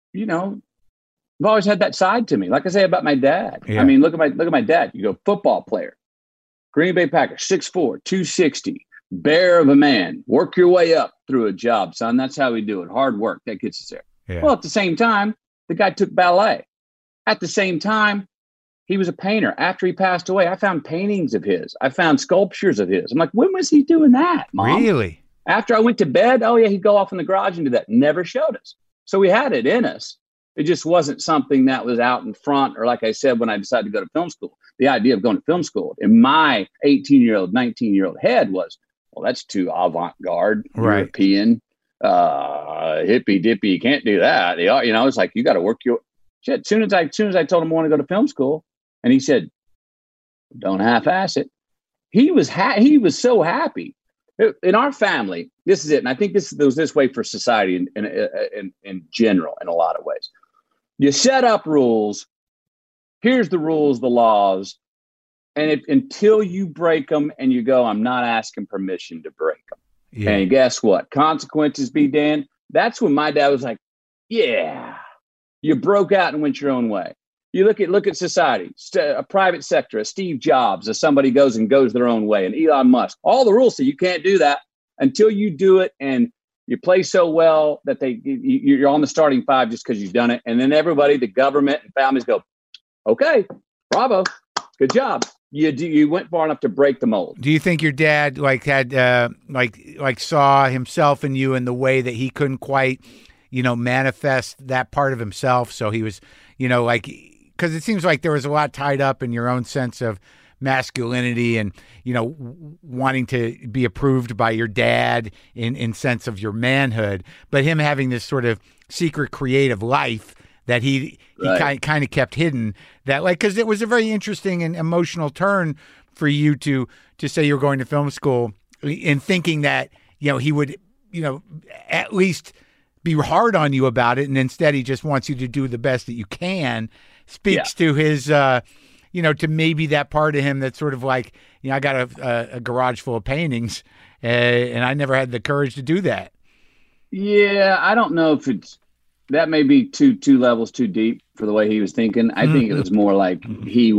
I've always had that side to me. Like I say about my dad. Yeah. I mean, look at my dad. You go football player, Green Bay Packers, 6'4", 260, bear of a man. Work your way up through a job, son. That's how we do it. Hard work that gets us there. Yeah. Well, at the same time, the guy took ballet. At the same time, he was a painter. After he passed away, I found paintings of his. I found sculptures of his. I'm like, when was he doing that, Mom? Really? After I went to bed, he'd go off in the garage and do that. Never showed us. So we had it in us. It just wasn't something that was out in front, or like I said, when I decided to go to film school, the idea of going to film school in my 18-year-old, 19-year-old head was, well, that's too avant-garde, European, hippy dippy. You can't do that. It's like, you got to work your shit. As soon as I told him I want to go to film school, and he said, don't half-ass it. He was so happy. In our family, this is it. And I think this was this way for society in general, in a lot of ways. You set up rules. Here's the rules, the laws. And until you break them and you go, I'm not asking permission to break them. Yeah. And guess what? Consequences be damned. That's when my dad was like, yeah, you broke out and went your own way. You look at society, a private sector, a Steve Jobs, as somebody goes their own way, and Elon Musk. All the rules say you can't do that until you do it, and You play so well that you're on the starting five just because you've done it. And then everybody, the government and families go, okay, bravo, good job. You went far enough to break the mold. Do you think your dad had saw himself in you in the way that he couldn't quite, manifest that part of himself? So he was, because it seems like there was a lot tied up in your own sense of masculinity and, wanting to be approved by your dad in sense of your manhood, but him having this sort of secret creative life that he kind of kept hidden, that because it was a very interesting and emotional turn for you to say you were going to film school in thinking that, he would, at least be hard on you about it. And instead he just wants you to do the best that you can. Speaks to his, to maybe that part of him that's sort of like, I got a garage full of paintings and I never had the courage to do that. Yeah. I don't know if that may be two levels too deep for the way he was thinking. I think it was more like he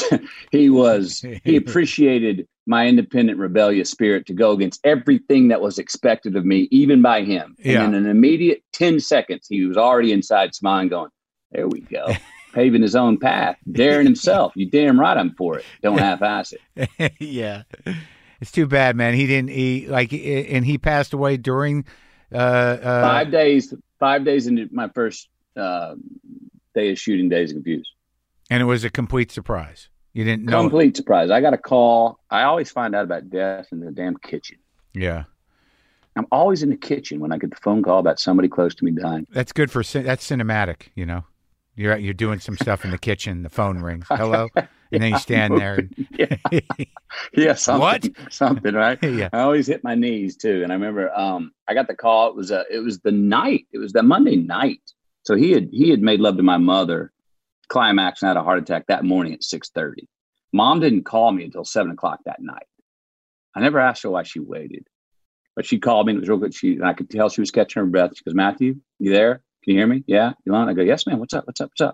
appreciated my independent, rebellious spirit to go against everything that was expected of me, even by him. Yeah. And in an immediate 10 seconds, he was already inside smiling, going, there we go. Paving his own path, daring himself. You damn right I'm for it. Don't half-ass it. Yeah. It's too bad, man. And he passed away during 5 days into my first day of shooting Dazed and Confused. And it was a complete surprise. You didn't know. Complete surprise. I got a call. I always find out about death in the damn kitchen. Yeah. I'm always in the kitchen when I get the phone call about somebody close to me dying. That's good that's cinematic, You're doing some stuff in the kitchen. The phone rings. Hello, and then you stand there. And yeah, something, what? Something, right? Yeah. I always hit my knees too. And I remember, I got the call. It was the night. It was the Monday night. So he had made love to my mother, climax, and had a heart attack that morning at 6:30. Mom didn't call me until 7:00 that night. I never asked her why she waited, but she called me. And it was real good. And I could tell she was catching her breath. She goes, Matthew, you there? Can you hear me? Yeah. Yolanda? I go, yes, ma'am. What's up? She goes,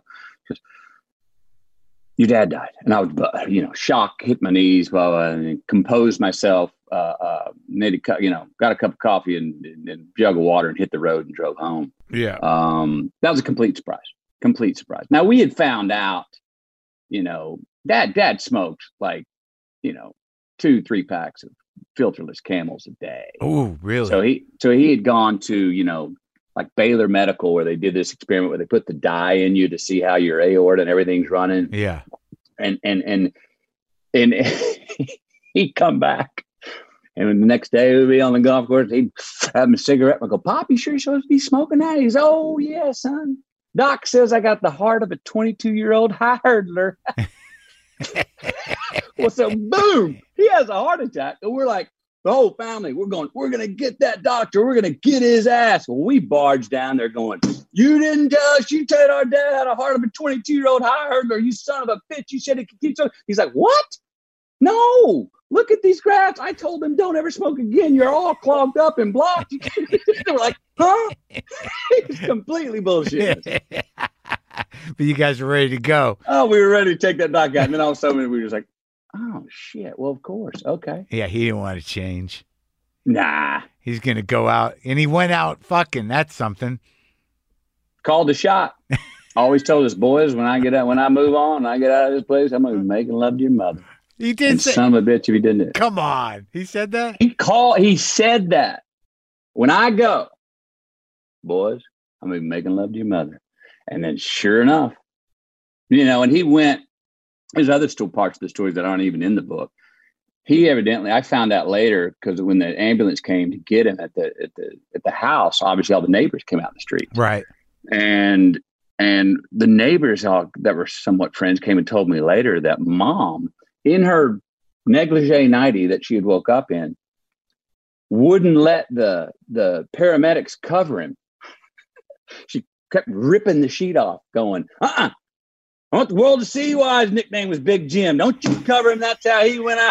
your dad died. And I was, shocked, hit my knees, blah, blah, and composed myself, got a cup of coffee and jug of water and hit the road and drove home. Yeah. That was a complete surprise. Now we had found out, dad smoked 2-3 packs of filterless Camels a day. Oh, really? So he had gone to, like Baylor Medical, where they did this experiment where they put the dye in you to see how your aorta and everything's running. Yeah. And he'd come back. And the next day we'd be on the golf course. He'd have a cigarette. I go, Pop, you sure you're supposed to be smoking that? He's, oh, yeah, son. Doc says I got the heart of a 22-year-old high hurdler. Well, so boom, he has a heart attack. And we're like, the whole family, we're going to get that doctor. We're going to get his ass. Well, we barged down there going, you didn't tell us. You told our dad had a heart of a 22-year-old high hurdler. You son of a bitch. You said it could keep so. He's like, what? No, look at these graphs. I told them don't ever smoke again. You're all clogged up and blocked. They were like, huh? It's completely bullshit. But you guys were ready to go. Oh, we were ready to take that doc out. And then all of a sudden we were just like, oh, shit. Well, of course. Okay. Yeah, he didn't want to change. Nah. He's going to go out. And he went out fucking. That's something. Called the shot. Always told us, boys, when I move on, I get out of this place, I'm going to be making love to your mother. He did say, son of a bitch if he didn't. Come on. He said that? He said that. When I go, boys, I'm going to be making love to your mother. And then sure enough, and he went, there's other still parts of the story that aren't even in the book. He evidently, I found out later, because when the ambulance came to get him at the house, obviously all the neighbors came out in the street. Right. And the neighbors that were somewhat friends came and told me later that Mom, in her negligee nightie that she had woke up in, wouldn't let the paramedics cover him. She kept ripping the sheet off, going, I want the world to see why his nickname was Big Jim. Don't you cover him. That's how he went out.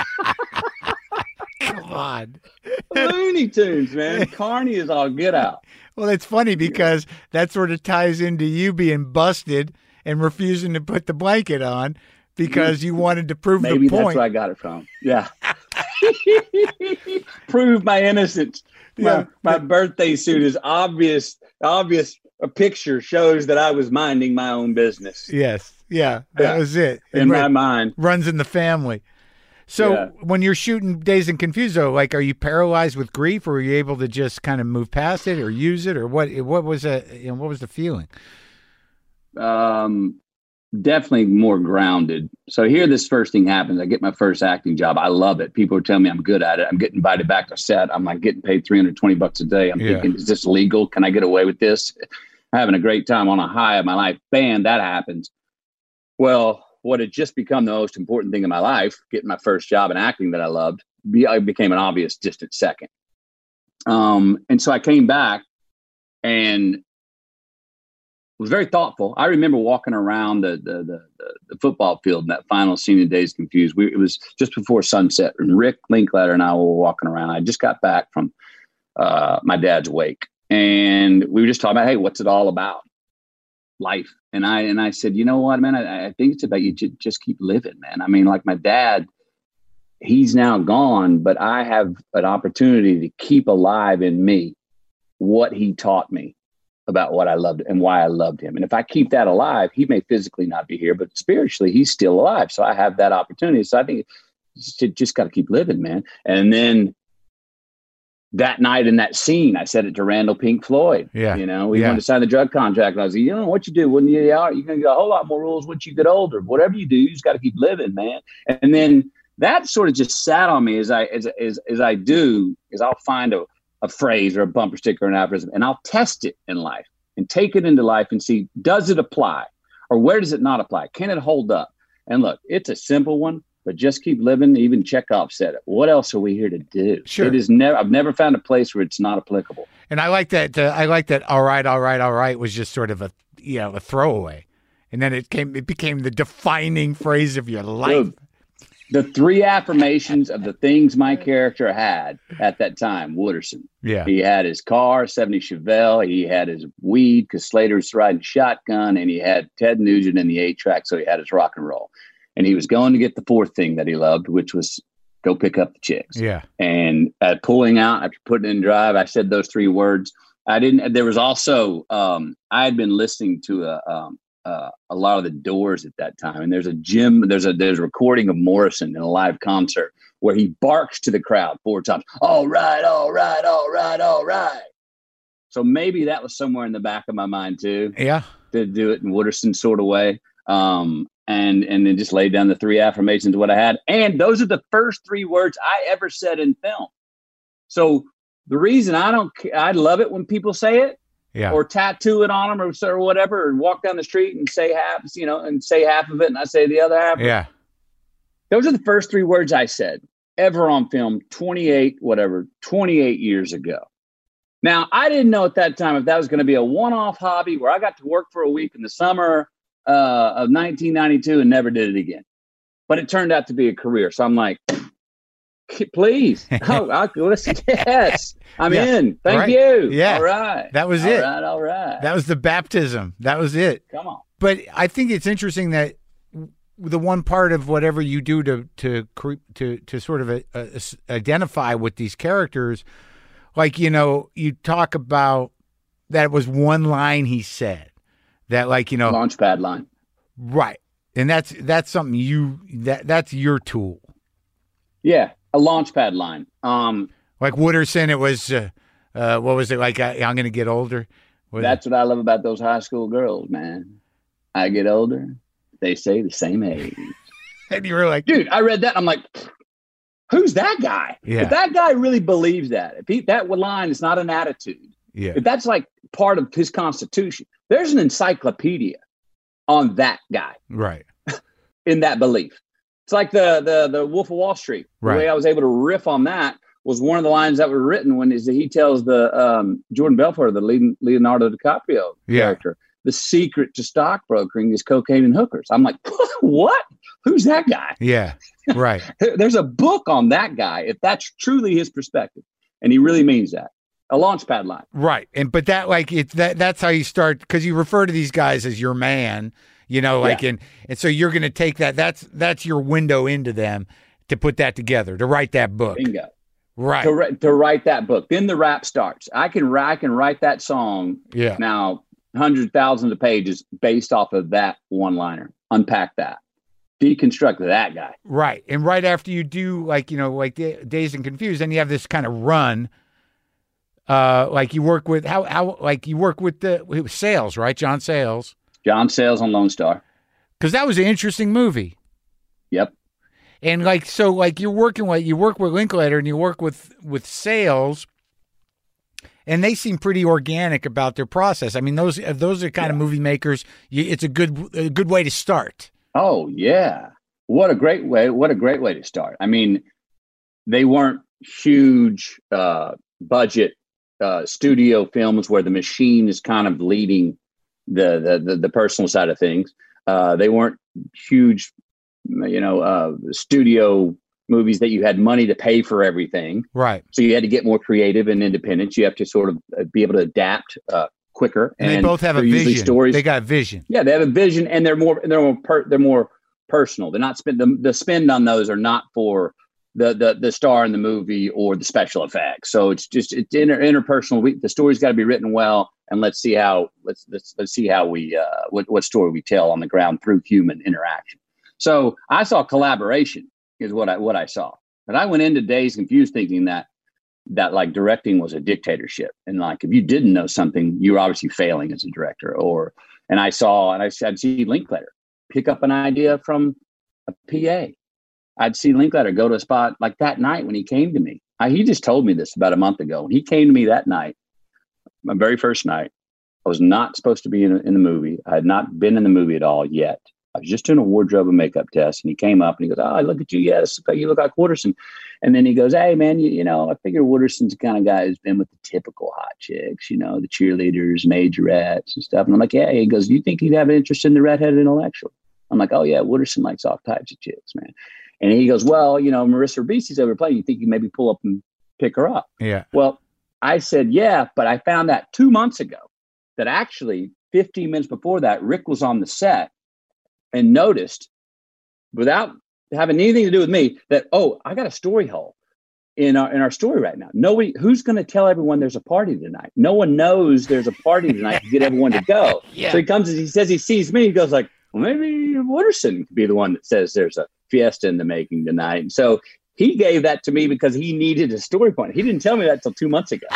Come on. Looney Tunes, man. Carney is all get out. Well, it's funny because that sort of ties into you being busted and refusing to put the blanket on because you wanted to prove Maybe the point. That's where I got it from. Yeah. Prove my innocence. My birthday suit is obvious. A picture shows that I was minding my own business. Yes. Yeah. That was it. In my mind. Runs in the family. So when you're shooting Dazed and Confused, though, like, are you paralyzed with grief, or are you able to just kind of move past it or use it, or what was what was the feeling? Definitely more grounded. So here, this first thing happens. I get my first acting job. I love it. People are telling me I'm good at it. I'm getting invited back to set. I'm like getting paid $320 a day. I'm thinking, is this legal? Can I get away with this? Having a great time on a high of my life. Bam, that happens. Well, what had just become the most important thing in my life, getting my first job in acting that I loved, I became an obvious distant second. And so I came back and was very thoughtful. I remember walking around the football field in that final scene in Dazed and Confused. It was just before sunset, and Rick Linklater and I were walking around. I just got back from my dad's wake, and we were just talking about, hey, what's it all about? Life. And I said, you know what, man, I think it's about you just keep living, man. I mean, like my dad, he's now gone, but I have an opportunity to keep alive in me what he taught me about what I loved and why I loved him. And if I keep that alive, he may physically not be here, but spiritually he's still alive. So I have that opportunity. So I think you just got to keep living, man. And then that night in that scene, I said it to Randall Pink Floyd. Yeah. You know, we wanted to sign the drug contract. And I was like, you know what you do when you're going to get a whole lot more rules once you get older. Whatever you do, you just got to keep living, man. And then that sort of just sat on me as I'll find a phrase or a bumper sticker or an aphorism, and I'll test it in life and take it into life and see, does it apply or where does it not apply? Can it hold up? And look, it's a simple one, but just keep living. Even Chekhov said it. What else are we here to do? Sure. It is I've never found a place where it's not applicable. And I like that. All right was just sort of a throwaway. And then it became the defining phrase of your life. Dude, the 3 affirmations of the things my character had at that time, Wooderson. Yeah. He had his car, 70 Chevelle. He had his weed because Slater was riding shotgun, and he had Ted Nugent in the 8-track, so he had his rock and roll. And he was going to get the 4th thing that he loved, which was go pick up the chicks. Yeah. And pulling out, after putting in drive, I said those 3 words. There was also, I had been listening to a lot of the Doors at that time. And there's a recording of Morrison in a live concert where he barks to the crowd 4 times. All right, all right, all right, all right. So maybe that was somewhere in the back of my mind too. Yeah. To do it in Wooderson sort of way. And then just laid down the 3 affirmations of what I had. And those are the first 3 words I ever said in film. So the reason I love it when people say it, or tattoo it on them or whatever, and walk down the street and say half of it, and I say the other half. Yeah. Those are the first 3 words I said ever on film 28 years ago. Now, I didn't know at that time if that was going to be a one-off hobby where I got to work for a week in the summer of 1992 and never did it again. But it turned out to be a career. So I'm like, please. Yes, I'm in. Thank you. Yeah. All right. That was it. All right. That was the baptism. That was it. Come on. But I think it's interesting that the one part of whatever you do to sort of identify with these characters, like, you talk about that it was one line he said. That, like, Launchpad line. Right. And that's something that's your tool. Yeah. A Launchpad line. Like Wooderson, it was, what was it? Like, I'm going to get older. That's what I love about those high school girls, man. I get older. They say the same age. And you were like, dude, I read that. I'm like, who's that guy? Yeah. If that guy really believes that, that line is not an attitude. Yeah. If that's like part of his constitution, there's an encyclopedia on that guy. Right. In that belief. It's like the Wolf of Wall Street. Right. The way I was able to riff on that was one of the lines that were written when he tells the Jordan Belfort, the Leonardo DiCaprio character, the secret to stockbrokering is cocaine and hookers. I'm like, what? Who's that guy? Yeah. Right. There's a book on that guy, if that's truly his perspective. And he really means that. A Launchpad line. Right. But that, like, that's how you start, because you refer to these guys as your man, and so you're going to take that. That's your window into them to put that together, to write that book. Bingo. Right. to write that book. Then the rap starts. I can write that song. Yeah. Now, hundreds, thousands of pages based off of that one-liner. Unpack that. Deconstruct that guy. Right. And right after you do like Dazed and Confused, then you have this kind of run. Like you work with with Sayles, right? John Sayles. John Sayles on Lone Star. Because that was an interesting movie. Yep. And you work with Linklater and you work with Sayles, and they seem pretty organic about their process. I mean, those are the kind of movie makers. It's a good way to start. Oh yeah, what a great way to start. I mean, they weren't huge budget studio films where the machine is kind of leading the personal side of things. They weren't huge, studio movies that you had money to pay for everything. Right. So you had to get more creative and independent. You have to sort of be able to adapt quicker. And they both have a vision. Stories. They got a vision. Yeah, they have a vision, and they're more personal. They're not the spend on those are not for the star in the movie or the special effects. So it's interpersonal. The story's got to be written well, and let's see how we what story we tell on the ground through human interaction. So I saw collaboration is what I saw. But I went into Dazed and Confused thinking that like directing was a dictatorship, and like if you didn't know something, you were obviously failing as a director. And I'd see Linklater pick up an idea from a PA. I'd see Linklater go to a spot like that night when he came to me. He just told me this about a month ago. When he came to me that night, my very first night, I was not supposed to be in the movie. I had not been in the movie at all yet. I was just doing a wardrobe and makeup test, and he came up and he goes, "Oh, I look at you. Yes, you look like Wooderson." And then he goes, "Hey, man, I figure Wooderson's the kind of guy who's been with the typical hot chicks, the cheerleaders, majorettes and stuff." And I'm like, "Yeah." He goes, "Do you think he'd have an interest in the redheaded intellectual?" I'm like, "Oh, yeah, Wooderson likes all types of chicks, man." And he goes, "Well, Marissa Ribisi's over playing. You think you maybe pull up and pick her up?" Yeah. Well, I said, "Yeah," but I found that 2 months ago that actually 15 minutes before that, Rick was on the set and noticed, without having anything to do with me, that, I got a story hole in our story right now. Nobody, who's going to tell everyone there's a party tonight? No one knows there's a party tonight to get everyone to go. Yeah. So he comes and he says he sees me. He goes like, "Well, maybe Wooderson could be the one that says there's a fiesta in the making tonight." And so he gave that to me because he needed a story point. He didn't tell me that until 2 months ago.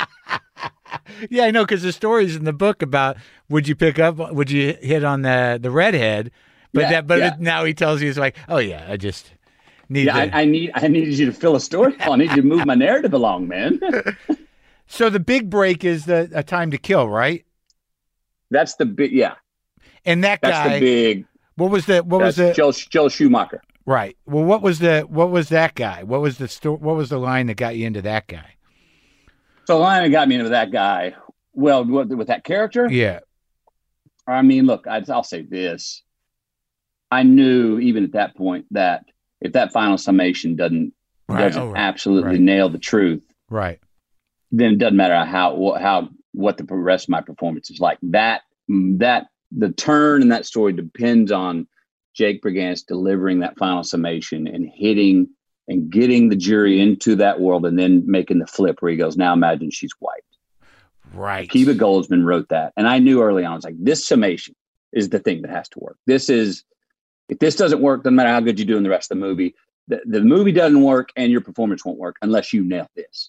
Yeah, I know, because the story's in the book about would you hit on the redhead? But now he tells you, it's like, "Oh yeah, I just need." Yeah, I needed you to fill a story. I need you to move my narrative along, man. So the big break is A Time to Kill, right? That's the big, yeah. And that's the big. What was the Joel Schumacher? Right. Well, what was that guy? What was the line that got you into that guy? So the line that got me into that guy, well, with that character? Yeah. I mean, look, I'll say this. I knew even at that point that if that final summation doesn't absolutely nail the truth, right, then it doesn't matter what the rest of my performance is like. That the turn in that story depends on Jake Brigance delivering that final summation and hitting and getting the jury into that world, and then making the flip where he goes, "Now imagine she's white." Right. Kiva Goldsman wrote that, and I knew early on, I was like, this summation is the thing that has to work. If this doesn't work, doesn't matter how good you do in the rest of the movie. The movie doesn't work, and your performance won't work unless you nail this.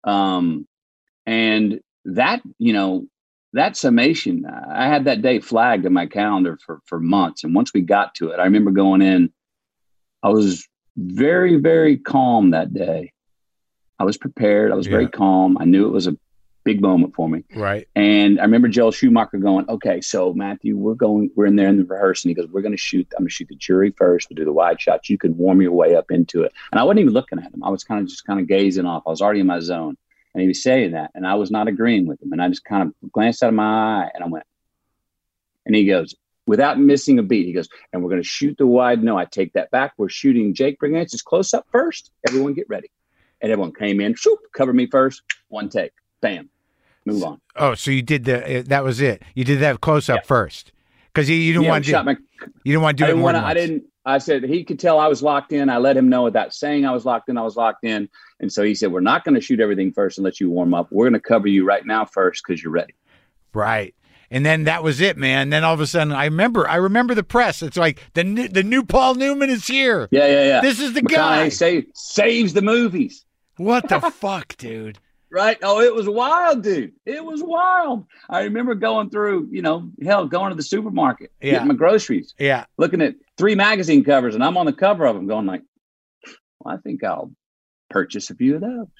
And that, that summation, I had that day flagged in my calendar for months. And once we got to it, I remember going in, I was very, very calm that day. I was prepared. I was very calm. I knew it was a big moment for me. Right. And I remember Joel Schumacher going, "Okay, so Matthew, we're in there in the rehearsal." And he goes, I'm going to shoot the jury first. We'll do the wide shots. You can warm your way up into it. And I wasn't even looking at him. I was kind of gazing off. I was already in my zone. And he was saying that, and I was not agreeing with him. And I just kind of glanced out of my eye, and I went, and he goes, without missing a beat, he goes, "And we're going to shoot the wide." No, I take that back. We're shooting Jake Brigance's close up first. Everyone get ready. And everyone came in, cover me first, one take. Bam. Move on. Oh, so you did that was it. You did that close up first. Because you didn't want to do it more than once. I said, he could tell I was locked in. I let him know without saying I was locked in, I was locked in. And so he said, we're not going to shoot everything first and let you warm up. We're going to cover you right now first because you're ready. Right. And then that was it, man. Then all of a sudden, I remember the press. It's like the new Paul Newman is here. Yeah. This is the guy. Saves the movies. What the fuck, dude? Right. Oh, it was wild, dude. It was wild. I remember going through, going to the supermarket, getting my groceries, looking at 3 magazine covers, and I'm on the cover of them going like, well, I think I'll purchase a few of those.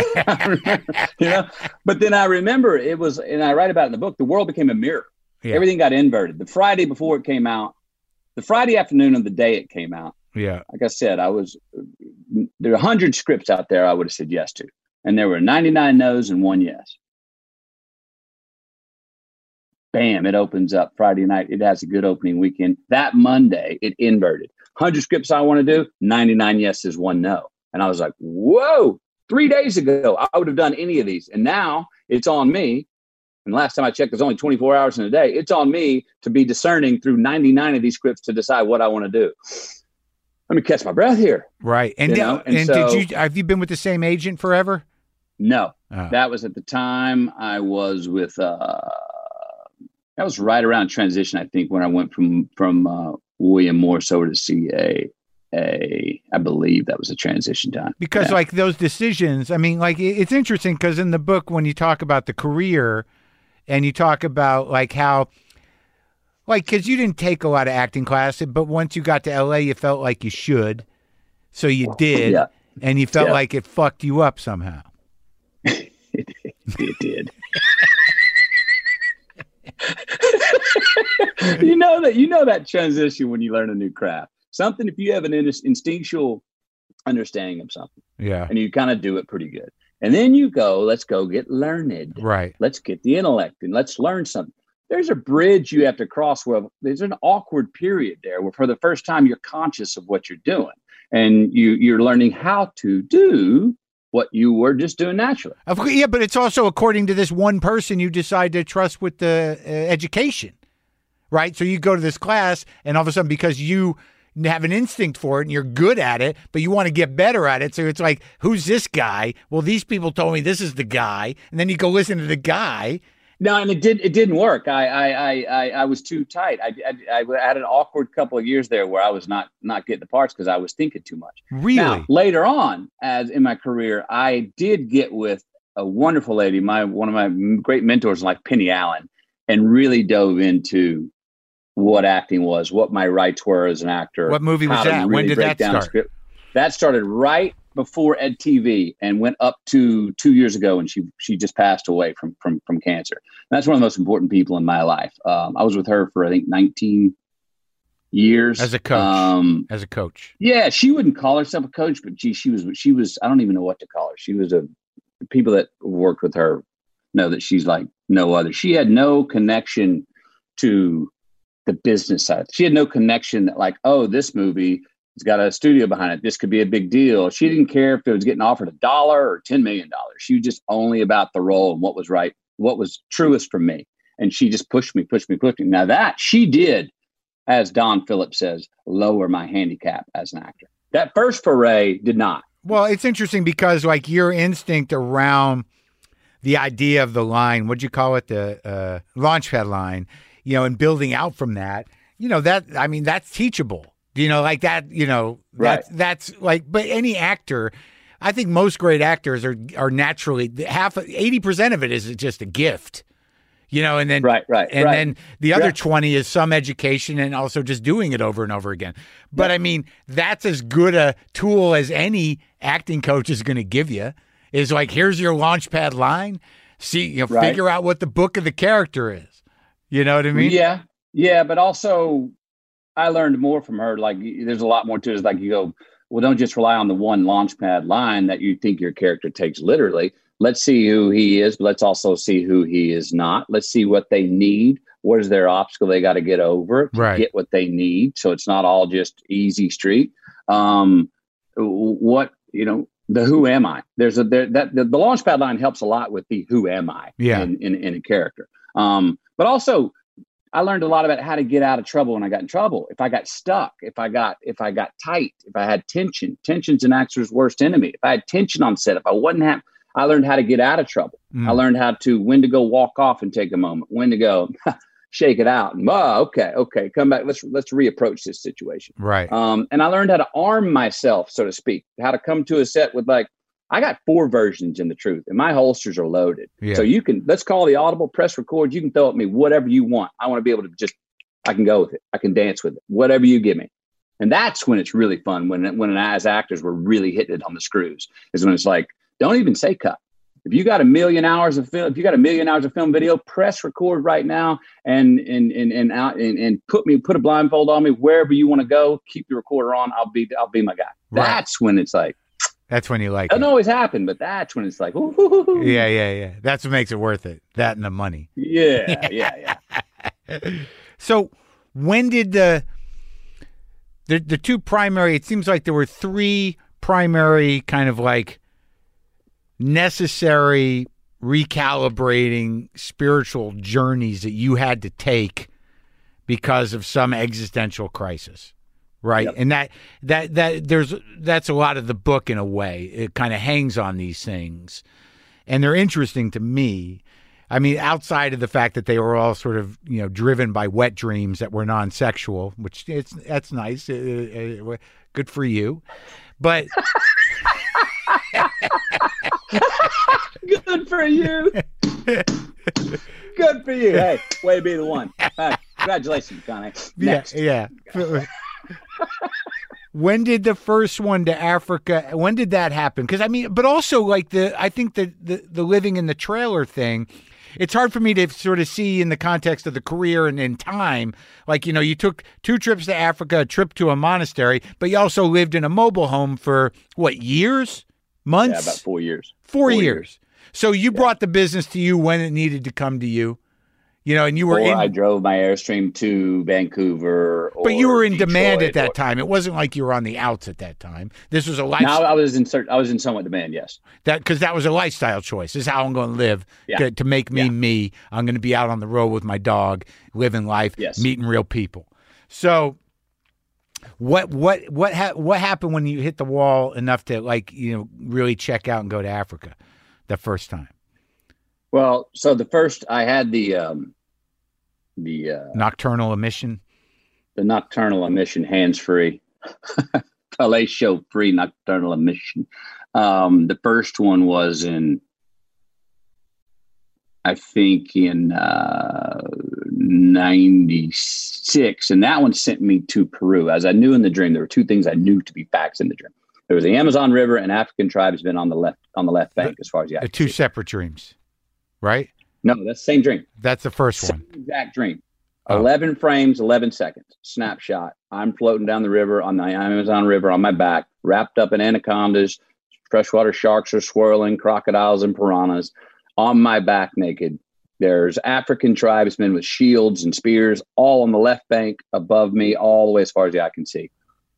But then I remember it was, and I write about it in the book, the world became a mirror. Yeah. Everything got inverted. The Friday before it came out, the Friday afternoon of the day it came out. Yeah. Like I said, there are 100 scripts out there I would have said yes to. And there were 99 no's and 1 yes. Bam, it opens up Friday night. It has a good opening weekend. That Monday, it inverted. 100 scripts I want to do, 99 yeses, 1 no. And I was like, whoa, 3 days ago, I would have done any of these. And now it's on me. And last time I checked, there's only 24 hours in a day. It's on me to be discerning through 99 of these scripts to decide what I want to do. Let me catch my breath here. Right. And have you been with the same agent forever? No, That was at the time I was with, that was right around transition, I think, when I went from William Morris over to CA. I believe that was a transition time. Because like those decisions, I mean, like it's interesting because in the book, when you talk about the career and you talk about like how, like, because you didn't take a lot of acting classes, but once you got to LA, you felt like you should. So you did. Yeah. And you felt like it fucked you up somehow. It did. you know that transition when you learn a new craft. Something, if you have an instinctual understanding of something, and you kind of do it pretty good, and then you go, let's go get learned. Right. Let's get the intellect and let's learn something. There's a bridge you have to cross where there's an awkward period there where for the first time you're conscious of what you're doing, and you're learning how to do what you were just doing naturally. Yeah, but it's also according to this one person you decide to trust with the education, right? So you go to this class, and all of a sudden, because you have an instinct for it and you're good at it, but you want to get better at it. So it's like, who's this guy? Well, these people told me this is the guy, and then you go listen to the guy. No, and it didn't work. I was too tight. I had an awkward couple of years there where I was not getting the parts because I was thinking too much. Really? Now, later on, as in my career, I did get with a wonderful lady, one of my great mentors, like Penny Allen, and really dove into what acting was, what my rights were as an actor. What movie was that? When did that start? That started right before EdTV and went up to 2 years ago, and she just passed away from cancer. And that's one of the most important people in my life. I was with her for I think 19 years as a coach. Yeah, she wouldn't call herself a coach, but she was I don't even know what to call her. She was people that worked with her know that she's like no other. She had no connection to the business side. She had no connection that like, oh, this movie, it's got a studio behind it, this could be a big deal. She didn't care if it was getting offered $1 or $10 million. She was just only about the role and what was right, what was truest for me. And she just pushed me. Now that she did, as Don Phillips says, lower my handicap as an actor. That first foray did not. Well, it's interesting because like your instinct around the idea of the line, what'd you call it? The launchpad line, and building out from that, that's teachable. Like that, right. That's like, but any actor, I think most great actors are naturally 80% of it is just a gift, and then, right. Then the other 20 is some education and also just doing it over and over again. But I mean, that's as good a tool as any acting coach is going to give you is like, here's your launchpad line. See, figure out what the book of the character is. You know what I mean? Yeah. But also, I learned more from her. Like, there's a lot more to it. It's like you go, well, don't just rely on the one launchpad line that you think your character takes literally. Let's see who he is, but let's also see who he is not. Let's see what they need. What is their obstacle they got to get over to get what they need? So it's not all just easy street. The who am I? The launchpad line helps a lot with the who am I in a character. But also, I learned a lot about how to get out of trouble when I got in trouble. If I got stuck, if I got tight, if I had tension. Tension's an actor's worst enemy. If I had tension on set, if I wasn't happy, I learned how to get out of trouble. I learned when to go walk off and take a moment, when to go shake it out. And, okay, come back. Let's reapproach this situation. Right. And I learned how to arm myself, so to speak, how to come to a set with I got 4 versions in the truth, and my holsters are loaded. Yeah. So let's call the audible, press record. You can throw at me whatever you want. I want to be able to I can go with it. I can dance with it, whatever you give me. And that's when it's really fun. When as actors, we're really hitting it on the screws, is when it's like, don't even say cut. If you got 1 million hours of film, video, press record right now and put a blindfold on me wherever you want to go. Keep the recorder on. I'll be my guy. Right. That's when it's like. That's when you like it. Doesn't always happen, but that's when it's like, ooh. Yeah. That's what makes it worth it. That and the money. Yeah. So when did the 2 primary, it seems like there were 3 primary kind of like necessary recalibrating spiritual journeys that you had to take because of some existential crisis. Right. Yep. And that's a lot of the book in a way. It kind of hangs on these things. And they're interesting to me. I mean, outside of the fact that they were all sort of, driven by wet dreams that were non-sexual, which that's nice. Good for you. But good for you. Good for you. Hey, way to be the one. Congratulations, Connie. Next. Yeah. When did the first one to Africa, when did that happen? Because but also I think that the living in the trailer thing, it's hard for me to sort of see in the context of the career and in time. You took 2 trips to Africa, a trip to a monastery, but you also lived in a mobile home for what, years? Months? Yeah, about 4 years. 4 years. So you brought the business to you when it needed to come to you. And you were I drove my Airstream to Vancouver. But you were in Detroit, demand at that time. It wasn't like you were on the outs at that time. This was a lifestyle. No, I was in somewhat demand, yes. Because that was a lifestyle choice. This is how I'm going to live to make me me. I'm going to be out on the road with my dog, living life, meeting real people. So what happened when you hit the wall enough to really check out and go to Africa the first time? Well, so the first I had the nocturnal emission. The nocturnal emission, hands-free, fellatio-free nocturnal emission. The first one was in 96, and that one sent me to Peru. As I knew in the dream, there were 2 things I knew to be facts in the dream. There was the Amazon River, and African tribesmen on the left bank, as far as the eye can 2 see. separate dreams, right? No, that's the same dream. That's the first one. Exact dream. 11 frames, 11 seconds. Snapshot. I'm floating down the river on the Amazon River on my back, wrapped up in anacondas. Freshwater sharks are swirling, crocodiles and piranhas. On my back naked. There's African tribesmen with shields and spears all on the left bank above me, all the way as far as the eye can see.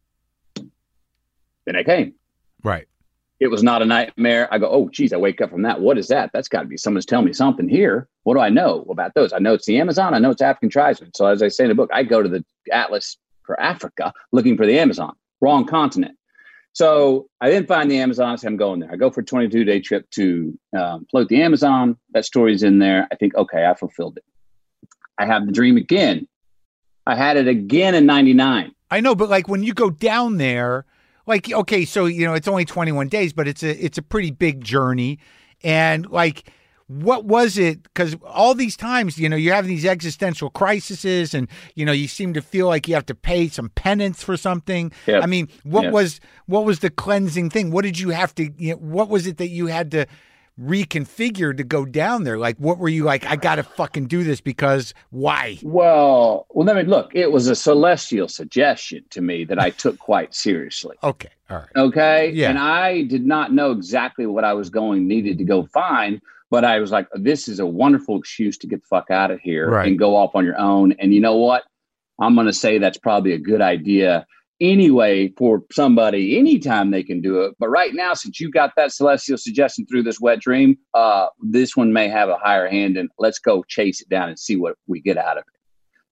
Then I came. Right. It was not a nightmare. I go, oh, geez, I wake up from that. What is that? That's got to be someone's telling me something here. What do I know about those? I know it's the Amazon. I know it's African tribesmen. So as I say in the book, I go to the Atlas for Africa looking for the Amazon. Wrong continent. So I then find the Amazon. I say, I'm going there. I go for a 22-day trip to float the Amazon. That story's in there. I think, okay, I fulfilled it. I have the dream again. I had it again in 99. I know, but when you go down there, okay, so, it's only 21 days, but it's a pretty big journey. And what was it? Because all these times, you have these existential crises and, you seem to feel like you have to pay some penance for something. Yep. I mean, what was the cleansing thing? What did you have to, what was it that you had to reconfigure to go down there? What were you I got to fucking do this because why? Well, let me look. It was a celestial suggestion to me that I took quite seriously. Okay. All right. Okay. Yeah. And I did not know exactly what I was needed to go find, but I was like, this is a wonderful excuse to get the fuck out of here and go off on your own. And you know what? I'm going to say that's probably a good idea anyway for somebody, anytime they can do it. But right now, since you got that celestial suggestion through this wet dream, this one may have a higher hand, and let's go chase it down and see what we get out of it.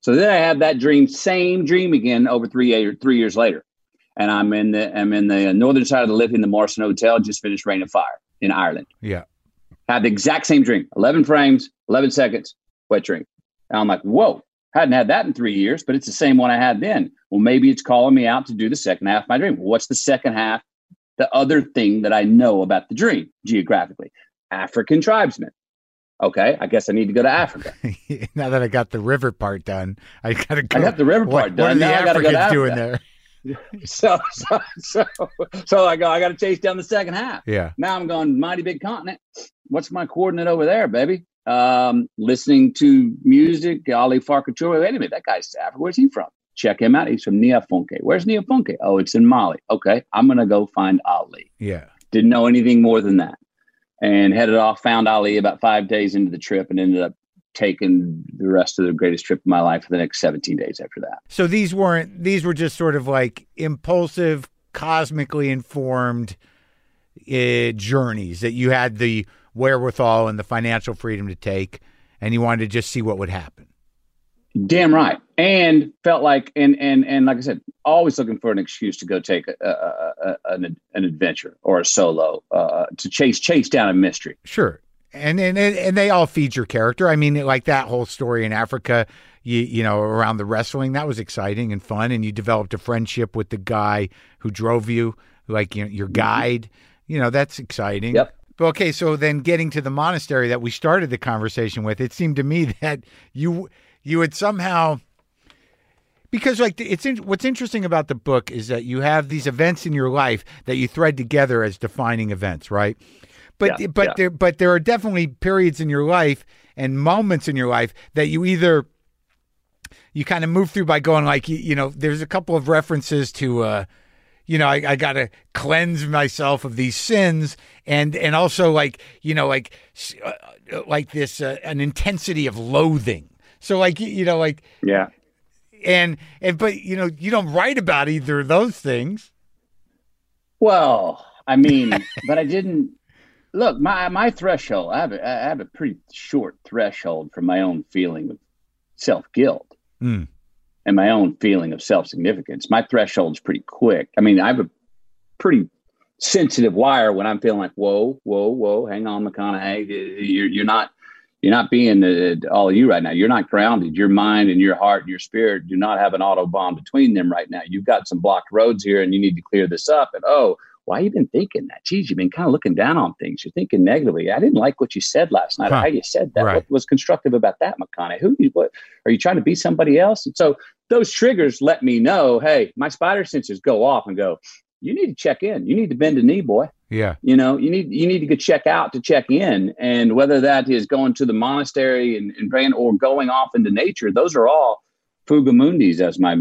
So then I have that same dream again over 3 years later. And I'm in the northern side of the Liffey in the Morrison Hotel, just finished Rain of Fire in Ireland. Yeah. Had the exact same dream, 11 frames, 11 seconds, wet dream. And I'm like, whoa, hadn't had that in 3 years, but it's the same one I had then. Well, maybe it's calling me out to do the second half of my dream. What's the second half? The other thing that I know about the dream geographically, African tribesmen. Okay, I guess I need to go to Africa. Now that I got the river part done, I got to go. I got the river part done. What are the now Africans I gotta go doing there? So I go, I got to chase down the second half. Yeah. Now I'm going, mighty big continent. What's my coordinate over there, baby? Listening to music, Ali Farka Touré. Wait a minute, that guy's Africa. Where's he from? Check him out. He's from Niafunke. Where's Niafunke? Oh, it's in Mali. Okay, I'm going to go find Ali. Yeah. Didn't know anything more than that. And headed off, found Ali about 5 days into the trip and ended up taking the rest of the greatest trip of my life for the next 17 days after that. So these were just sort of like impulsive, cosmically informed journeys that you had the wherewithal and the financial freedom to take, and you wanted to just see what would happen. Damn right. And felt like, and like I said, always looking for an excuse to go take an adventure or a solo to chase down a mystery. Sure. And they all feed your character. I mean, like that whole story in Africa, you know, around the wrestling, that was exciting and fun. And you developed a friendship with the guy who drove you, like, you know, your guide. You know, that's exciting. Yep. Okay, so then getting to the monastery that we started the conversation with, it seemed to me that you would somehow, because like what's interesting about the book is that you have these events in your life that you thread together as defining events, right? But there are definitely periods in your life and moments in your life that you kind of move through by going like, you know, there's a couple of references to you know, I got to cleanse myself of these sins, and also like, you know, like this an intensity of loathing. So like, you know, like, yeah. And but, you know, you don't write about either of those things. Well, I mean, but I didn't look, my threshold, I have a pretty short threshold for my own feeling of self-guilt. And my own feeling of self-significance. My threshold's pretty quick. I mean, I have a pretty sensitive wire when I'm feeling like, whoa, hang on, McConaughey. You're not being all of you right now. You're not grounded. Your mind and your heart and your spirit do not have an Autobahn between them right now. You've got some blocked roads here and you need to clear this up. And, why you been thinking that? Geez, you've been kind of looking down on things. You're thinking negatively. I didn't like what you said last night. Or how you said that. Right. What was constructive about that, McConaughey? What are you trying to be somebody else? And so those triggers let me know, hey, my spider sensors go off and go, you need to check in. You need to bend a knee, boy. Yeah. You know, you need to go check out to check in. And whether that is going to the monastery and praying or going off into nature, those are all fugamundis, as my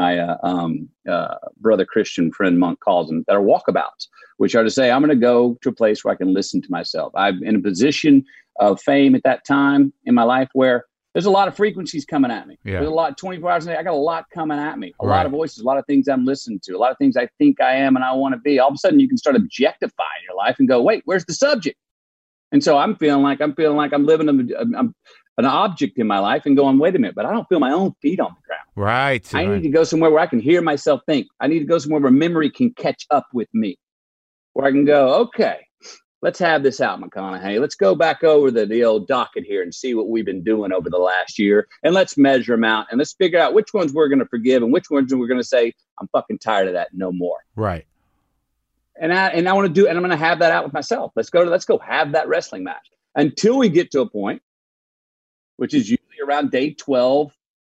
brother Christian friend monk calls them, that are walkabouts, which are to say, I'm going to go to a place where I can listen to myself. I'm in a position of fame at that time in my life where there's a lot of frequencies coming at me. Yeah. There's a lot, 24 hours a day. I got a lot coming at me, a lot of voices, a lot of things I'm listening to, a lot of things I think I am and I want to be. All of a sudden you can start objectifying your life and go, wait, where's the subject? And so I'm feeling like I'm living an object in my life and going, wait a minute, but I don't feel my own feet on the ground. Right. I need to go somewhere where I can hear myself think. I need to go somewhere where memory can catch up with me, where I can go, okay, let's have this out, McConaughey. Let's go back over the old docket here and see what we've been doing over the last year. And let's measure them out and let's figure out which ones we're going to forgive and which ones we're going to say, I'm fucking tired of that. No more. Right. And I want to do, and I'm going to have that out with myself. Let's go have that wrestling match until we get to a point, which is usually around day 12,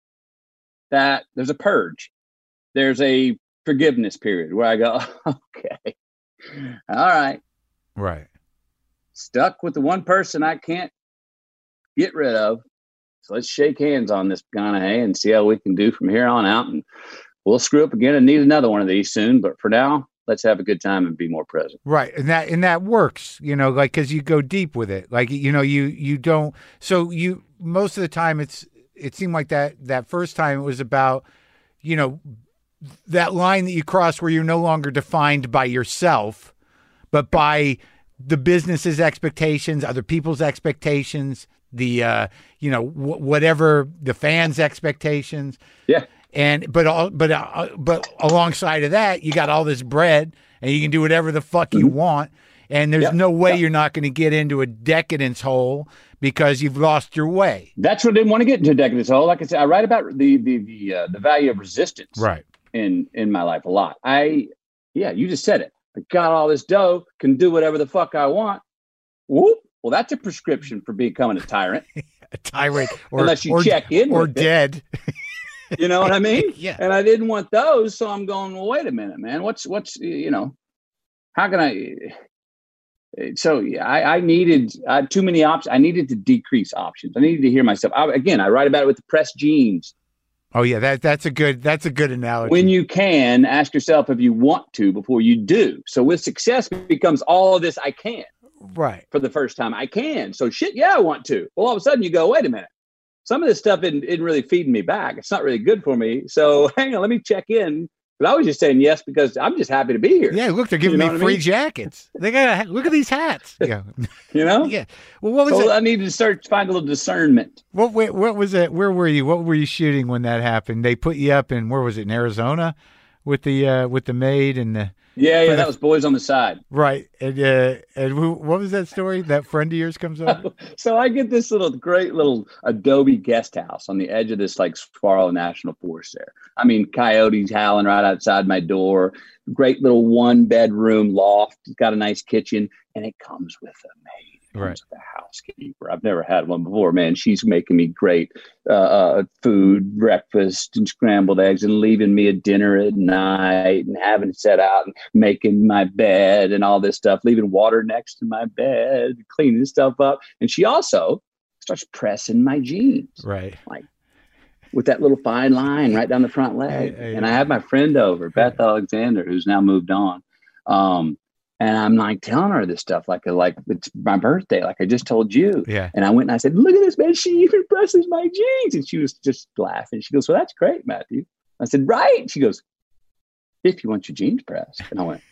that there's a purge. There's a forgiveness period where I go, okay, all right. Right. Stuck with the one person I can't get rid of. So let's shake hands on this, McConaughey, and see how we can do from here on out. And we'll screw up again and need another one of these soon. But for now, let's have a good time and be more present. Right. And that works, you know, like, cause you go deep with it. Like, you know, you don't, so you, most of the time it seemed like that first time it was about, you know, that line that you cross where you're no longer defined by yourself, but by the business's expectations, other people's expectations, the whatever the fans' expectations. Yeah. And but alongside of that, you got all this bread, and you can do whatever the fuck you want. And there's no way you're not going to get into a decadence hole because you've lost your way. That's what I didn't want to get into a decadence hole. Like I said, I write about the value of resistance, right, in my life a lot. You just said it. I got all this dough, can do whatever the fuck I want. Whoop. Well, that's a prescription for becoming a tyrant. A tyrant, unless you check in or with dead. You know what I mean? Yeah. And I didn't want those, so I'm going, well, wait a minute, man. What's how can I? So I had too many options. I needed to decrease options. I needed to hear myself. I write about it with the pressed jeans. Oh yeah, that's a good analogy. When you can, ask yourself if you want to before you do. So with success becomes all of this. I can. Right. For the first time, I can. So shit, yeah, I want to. Well, all of a sudden you go, wait a minute. Some of this stuff isn't really feeding me back. It's not really good for me. So hang on, let me check in. But I was just saying yes because I'm just happy to be here. Yeah, look, they're giving me free jackets. They got look at these hats. Yeah, Yeah. Well, what was it? I needed to find a little discernment. What was it? Where were you? What were you shooting when that happened? They put you up in where was it? In Arizona, with the maid and the. Yeah, that was Boys on the Side. Right. And what was that story? That friend of yours comes over? So I get this great little adobe guest house on the edge of this like Saguaro National Forest there. I mean, coyotes howling right outside my door. Great little 1-bedroom loft. It's got a nice kitchen, and it comes with a maid. Right. The housekeeper. I've never had one before, man. She's making me great food, breakfast and scrambled eggs, and leaving me a dinner at night, and having it set out and making my bed and all this stuff, leaving water next to my bed, cleaning stuff up. And she also starts pressing my jeans. Right. Like with that little fine line right down the front leg. And I have my friend over, Beth Alexander, who's now moved on. And I'm like telling her this stuff like it's my birthday, like I just told you. Yeah. And I went and I said, look at this, man. She even presses my jeans. And she was just laughing. She goes, well, that's great, Matthew. I said, right. She goes, if you want your jeans pressed. And I went,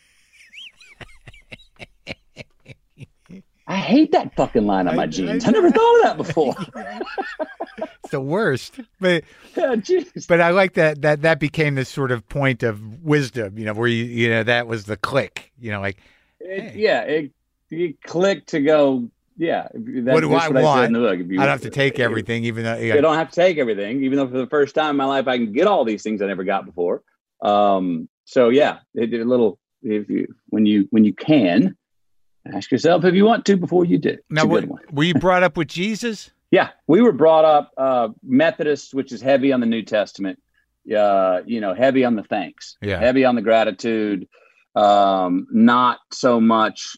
I hate that fucking line on my jeans. I never thought of that before. It's the worst. But yeah, but I like that became this sort of point of wisdom, where that was the click, like. You click to go. Yeah. What do I want? I don't have to take everything, even though you don't have to take everything, even though for the first time in my life I can get all these things I never got before. So yeah, when you can ask yourself if you want to before you do. Now, were you brought up with Jesus? Yeah, we were brought up Methodist, which is heavy on the New Testament. Heavy on the thanks. Yeah, heavy on the gratitude. Not so much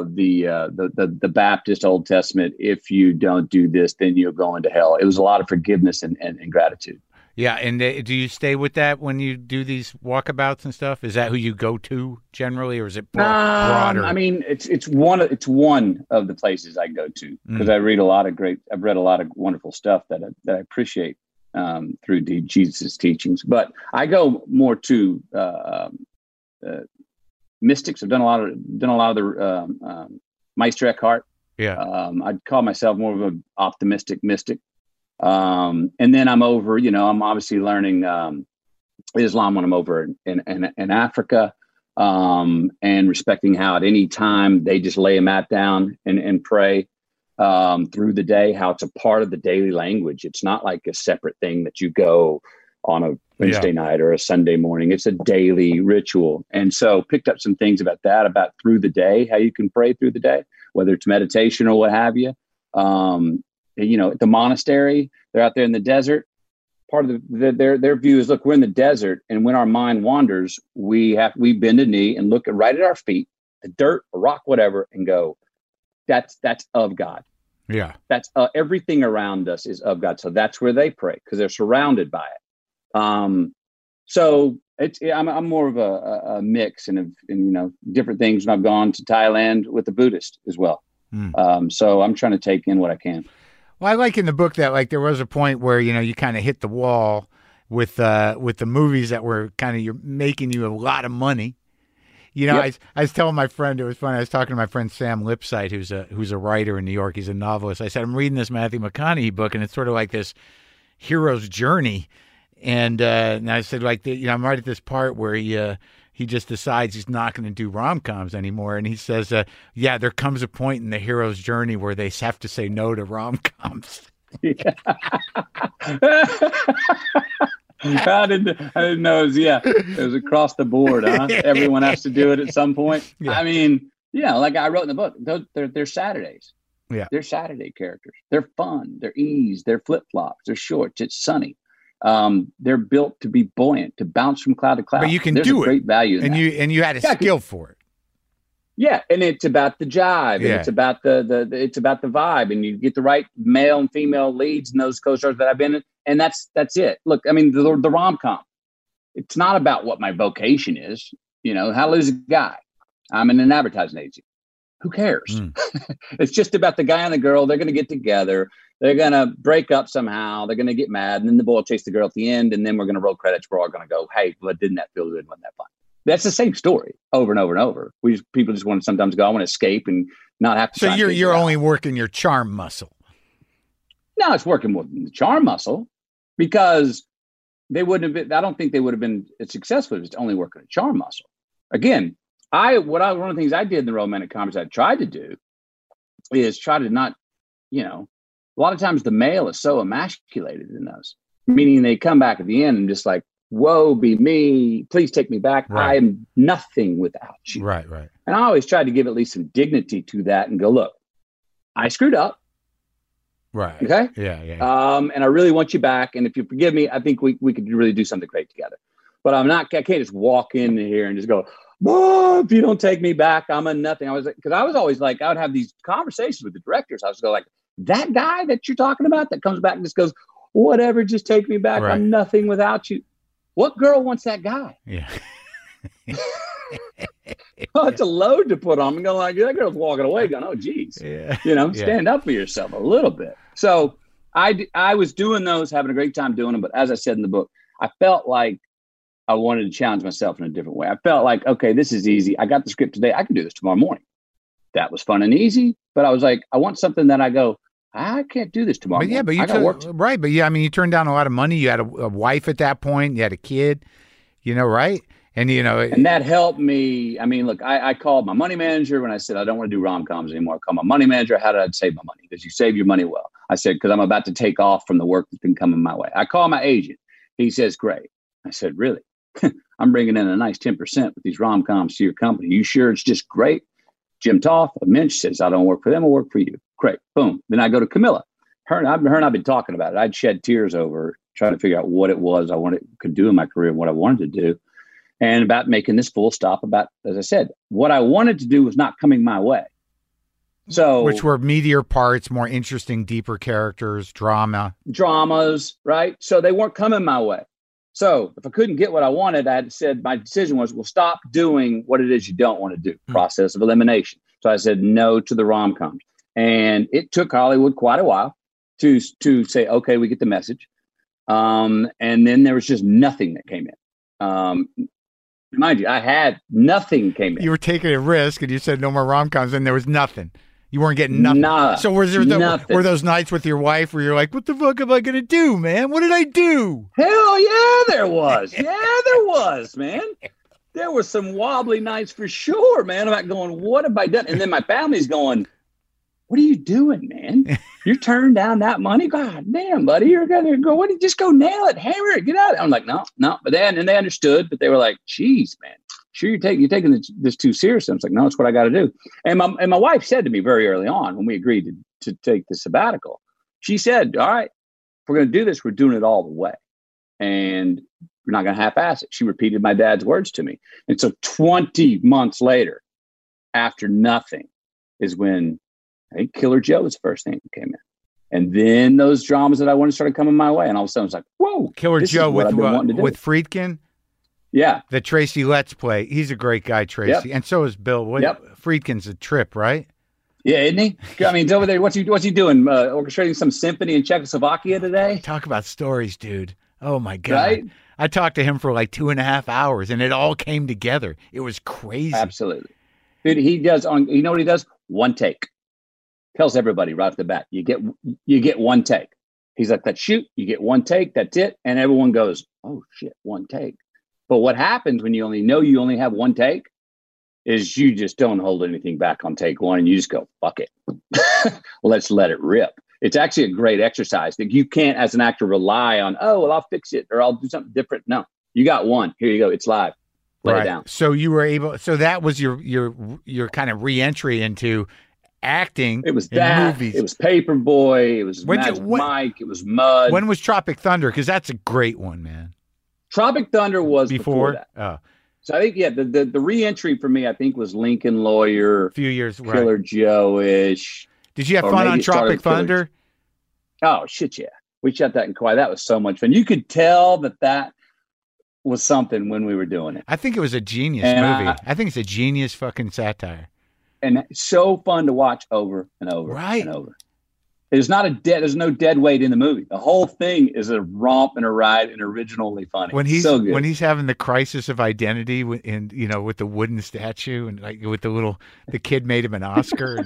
the Baptist Old Testament. If you don't do this, then you're going to hell. It was a lot of forgiveness and gratitude. Yeah, and do you stay with that when you do these walkabouts and stuff? Is that who you go to generally, or is it broader? I mean, it's one of the places I go to because I've read a lot of wonderful stuff that I appreciate through Jesus' teachings. But I go more to mystics. I've done a lot of the Meister Eckhart. Yeah, I'd call myself more of an optimistic mystic. And then I'm over, I'm obviously learning Islam when I'm over in Africa, and respecting how at any time they just lay a mat down and pray through the day, how it's a part of the daily language. It's not like a separate thing that you go on a Wednesday night or a Sunday morning. It's a daily ritual. And so picked up some things about through the day, how you can pray through the day, whether it's meditation or what have you. At the monastery, they're out there in the desert. Part of their view is, look, we're in the desert, and when our mind wanders, we bend a knee and look right at our feet, the dirt, a rock, whatever, and go, that's of God. Yeah, that's everything around us is of God. So that's where they pray because they're surrounded by it. So I'm more of a mix and different things. And I've gone to Thailand with the Buddhist as well. So I'm trying to take in what I can. Well, I like in the book that there was a point where you kind of hit the wall with the movies that were kind of making you a lot of money, You know, Yep. I was telling my friend, it was funny. I was talking to my friend Sam Lipsyte, who's a writer in New York. He's a novelist. I said, I'm reading this Matthew McConaughey book, and it's sort of like this hero's journey. And I said, like, I'm right at this part where he just decides he's not going to do rom-coms anymore. And he says, yeah, there comes a point in the hero's journey where they have to say no to rom-coms. I didn't know it was across the board, huh? Everyone has to do it at some point. Yeah. I mean, like I wrote in the book, they're Saturdays. Yeah. They're Saturday characters. They're fun. They're ease. They're flip-flops. They're shorts. It's sunny. They're built to be buoyant, to bounce from cloud to cloud. But you can There's do a great value in that. and you had a skill for it. Yeah, and it's about the jive, and it's about it's about the vibe, and you get the right male and female leads in those co-stars that I've been in, and that's it. Look, I mean, the rom-com, it's not about what my vocation is. How to lose a guy. I'm in an advertising agency. Who cares? It's just about the guy and the girl. They're going to get together. They're going to break up somehow. They're going to get mad, and then the boy will chase the girl at the end, and then we're going to roll credits. We're all going to go, hey, but didn't that feel good? Wasn't that fun? That's the same story over and over and over. People just want to sometimes go, I want to escape and not have to. So you're only working your charm muscle. No, it's working more than the charm muscle, because they wouldn't have been. I don't think they would have been as successful if it's only working a charm muscle. Again, one of the things I did in the romantic comedies I tried to do is try to not, a lot of times the male is so emasculated in those, meaning they come back at the end and just like, woe be me, please take me back. Right. I am nothing without you. Right. And I always tried to give at least some dignity to that and go, look, I screwed up. Right. Okay. Yeah. And I really want you back. And if you forgive me, I think we could really do something great together. But I can't just walk in here and just go, oh, if you don't take me back, I'm a nothing. Because I was always like, I would have these conversations with the directors. I was like, that guy that you're talking about that comes back and just goes, whatever, just take me back. Right. I'm nothing without you. What girl wants that guy? Yeah. Well, it's a load to put on. I'm going like, that girl's walking away going, oh, geez. Yeah. Stand up for yourself a little bit. So I was doing those, having a great time doing them. But as I said in the book, I felt like I wanted to challenge myself in a different way. I felt like, okay, this is easy. I got the script today. I can do this tomorrow morning. That was fun and easy. But I was like, I want something that I go, I can't do this tomorrow. But yeah, but right. But yeah, I mean, you turned down a lot of money. You had a wife at that point. You had a kid, right? And, and that helped me. I mean, look, I called my money manager when I said, I don't want to do rom-coms anymore. I called my money manager. How did I save my money? Because you save your money well. I said, because I'm about to take off from the work that's been coming my way. I called my agent. He says, great. I said, really? I'm bringing in a nice 10% with these rom-coms to your company. You sure it's just great? Jim Toth of Minch says, I don't work for them. I work for you. Great. Boom. Then I go to Camilla. Her and I've been talking about it. I'd shed tears over trying to figure out what it was I could do in my career and what I wanted to do. And about making this full stop about, as I said, what I wanted to do was not coming my way. So, which were meatier parts, more interesting, deeper characters, dramas, right? So they weren't coming my way. So if I couldn't get what I wanted, I had said my decision was, well, stop doing what it is you don't want to do. Process of elimination. So I said no to the rom-coms. And it took Hollywood quite a while to say, okay, we get the message. And then there was just nothing that came in. Mind you, I had nothing came in. You were taking a risk and you said no more rom-coms and there was nothing. You weren't getting nothing. Nada, so were those nights with your wife where you're like, what the fuck am I going to do, man? What did I do? Hell yeah, there was. Yeah, there was, man. There were some wobbly nights for sure, man. I'm like going, what have I done? And then my family's going, what are you doing, man? You turned down that money? God damn, buddy. You're going to go, just go nail it, hammer it, get out. I'm like, no. But they understood, but they were like, geez, man. Sure, you're taking this too seriously. I was like, no, it's what I got to do. And my wife said to me very early on when we agreed to take the sabbatical, she said, all right, if we're going to do this, we're doing it all the way. And we're not going to half-ass it. She repeated my dad's words to me. And so 20 months later, after nothing, is when I think Killer Joe was the first thing that came in. And then those dramas that I wanted started coming my way. And all of a sudden, I was like, whoa. Killer Joe with Friedkin? Yeah. The Tracy Letts Play. He's a great guy, Tracy. Yep. And so is Bill. Friedkin's a trip, right? Yeah, isn't he? I mean, he's over there. What's he doing? Orchestrating some symphony in Czechoslovakia today? Talk about stories, dude. Oh, my God. Right? I talked to him for like 2.5 hours, and it all came together. It was crazy. Absolutely. Dude, he does you know what he does? One take. Tells everybody right off the bat, you get one take. He's like, that shoot, you get one take, that's it. And everyone goes, oh shit, one take. But what happens when you only have one take is you just don't hold anything back on take one and you just go, fuck it. Let's let it rip. It's actually a great exercise. That you can't, as an actor, rely on, oh, well, I'll fix it or I'll do something different. No, you got one. Here you go. It's live. Lay it down. So you were able. So that was your kind of re-entry into acting. It was that. Movies. It was Paperboy. It was Magic Mike. It was Mud. When was Tropic Thunder? Because that's a great one, man. Tropic Thunder was before that. Oh. So I think, the re-entry for me, I think, was Lincoln Lawyer. A few years, Killer Joe-ish. Did you have fun on Tropic Thunder? Oh, shit, yeah. We shot that in Kauai. That was so much fun. You could tell that was something when we were doing it. I think it was a genius movie. I think it's a genius fucking satire. And so fun to watch over and over and over. There's no dead weight in the movie. The whole thing is a romp and a ride and originally funny. When he's so good. When he's having the crisis of identity with the wooden statue and like with the kid made him an Oscar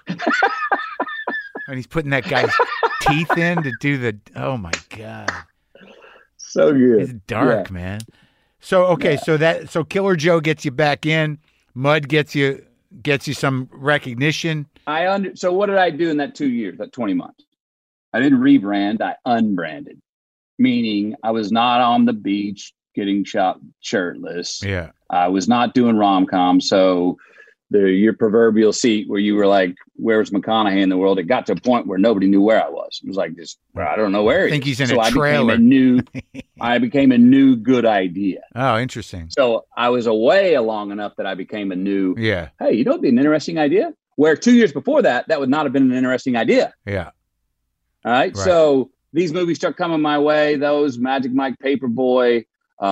and he's putting that guy's teeth in to do oh my God. So good. It's dark, man. So okay, so Killer Joe gets you back in, Mud gets you some recognition. So what did I do in that 2 years, that 20 months? I didn't rebrand, I unbranded. Meaning I was not on the beach getting shot shirtless. Yeah. I was not doing rom-com. So your proverbial seat where you were like, where's McConaughey in the world? It got to a point where nobody knew where I was. It was like this, I don't know where he is. I think he's in a trailer. I became a new good idea. Oh, interesting. So I was away long enough that I became a new, hey, you know, it'd be an interesting idea. Where 2 years before that would not have been an interesting idea. Yeah. All right. So these movies start coming my way. Those Magic Mike, Paperboy.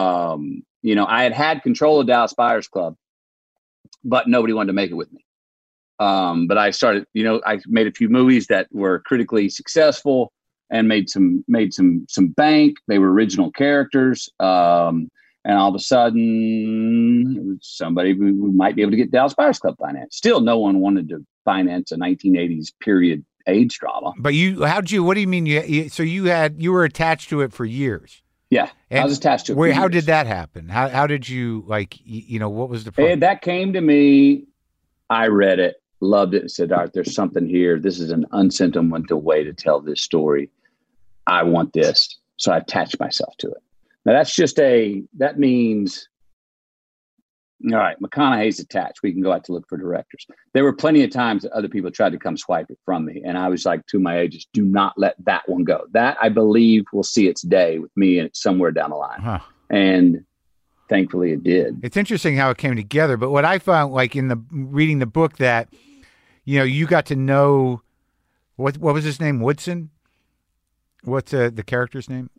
I had control of Dallas Buyers Club, but nobody wanted to make it with me. But I started, I made a few movies that were critically successful and made some bank. They were original characters. And all of a sudden, somebody who might be able to get Dallas Buyers Club finance. Still, no one wanted to finance a 1980s period AIDS drama. But what do you mean? You were attached to it for years. Yeah, I was attached to it. How did that happen? How did you what was the problem? That came to me. I read it, loved it, and said, "Art, there's something here. This is an unsentimental way to tell this story. I want this." So I attached myself to it. Now that means, all right, McConaughey's attached. We can go out to look for directors. There were plenty of times that other people tried to come swipe it from me. And I was like to my agents, do not let that one go. That I believe will see its day with me and it's somewhere down the line. Huh. And thankfully it did. It's interesting how it came together. But what I found like reading the book that, you got to know, what was his name? Woodson? What's the character's name?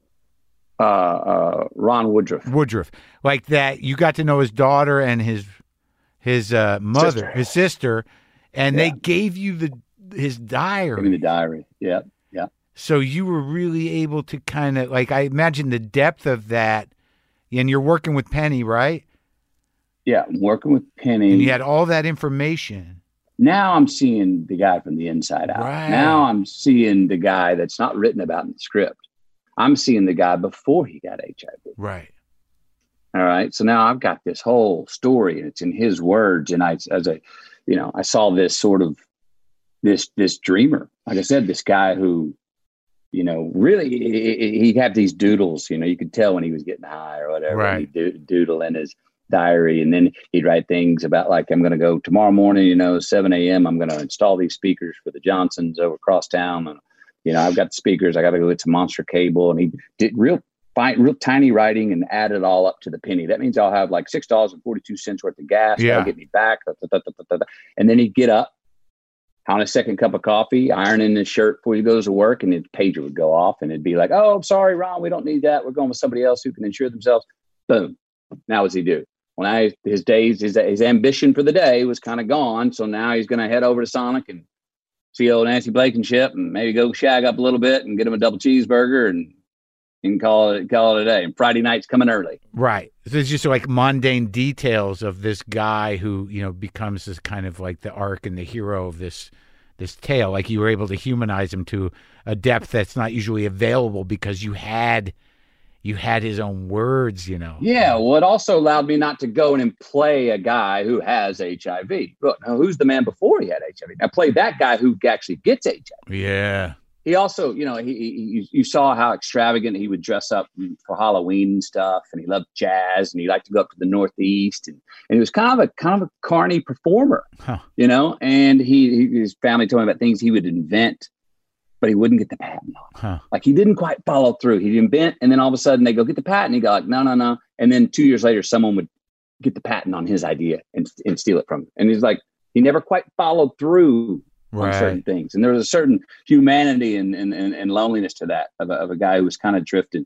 Ron Woodruff. Like that, you got to know his daughter and his mother, his sister, and they gave you his diary. Gave me the diary. Yeah. So you were really able to kind of I imagine the depth of that, and you're working with Penny, right? Yeah, I'm working with Penny. And you had all that information. Now I'm seeing the guy from the inside out. Right. Now I'm seeing the guy that's not written about in the script. I'm seeing the guy before he got HIV. Right. All right. So now I've got this whole story and it's in his words. And I saw this sort of this dreamer, like I said, this guy who, really he'd have these doodles, you could tell when he was getting high or whatever. Right. He'd doodle in his diary. And then he'd write things about like, I'm going to go tomorrow morning, 7 a.m. I'm going to install these speakers for the Johnsons over across town. And, I've got the speakers. I got to go get some monster cable. And he did real tiny writing and add it all up to the penny. That means I'll have like $6.42 worth of gas. Yeah. That'll get me back. And then he'd get up on a second cup of coffee, ironing his shirt before he goes to work. And his pager would go off and it'd be like, oh, I'm sorry, Ron, we don't need that. We're going with somebody else who can insure themselves. Boom. Now what's he do? His ambition for the day was kind of gone. So now he's going to head over to Sonic and see old Nancy Blankenship and maybe go shag up a little bit and get him a double cheeseburger and and call it a day. And Friday night's coming early. Right. So it's just like mundane details of this guy who, you know, becomes this kind of like the arc and the hero of this tale. Like you were able to humanize him to a depth that's not usually available because you had his own words, you know. Yeah. Well, it also allowed me not to go in and play a guy who has HIV. Look, now, who's the man before he had HIV? I played that guy who actually gets HIV. Yeah. He also, you know, you saw how extravagant he would dress up for Halloween and stuff, and he loved jazz, and he liked to go up to the Northeast, and he was kind of a carny performer, you know. And his family told him about things he would invent, but he wouldn't get the patent on. Like he didn't quite follow through. He'd invent, and then all of a sudden they go get the patent. He go like, no, and then 2 years later, someone would get the patent on his idea and steal it from him. And he's like, he never quite followed through. Right. On certain things, and there was a certain humanity and loneliness to that of a guy who was kind of drifted.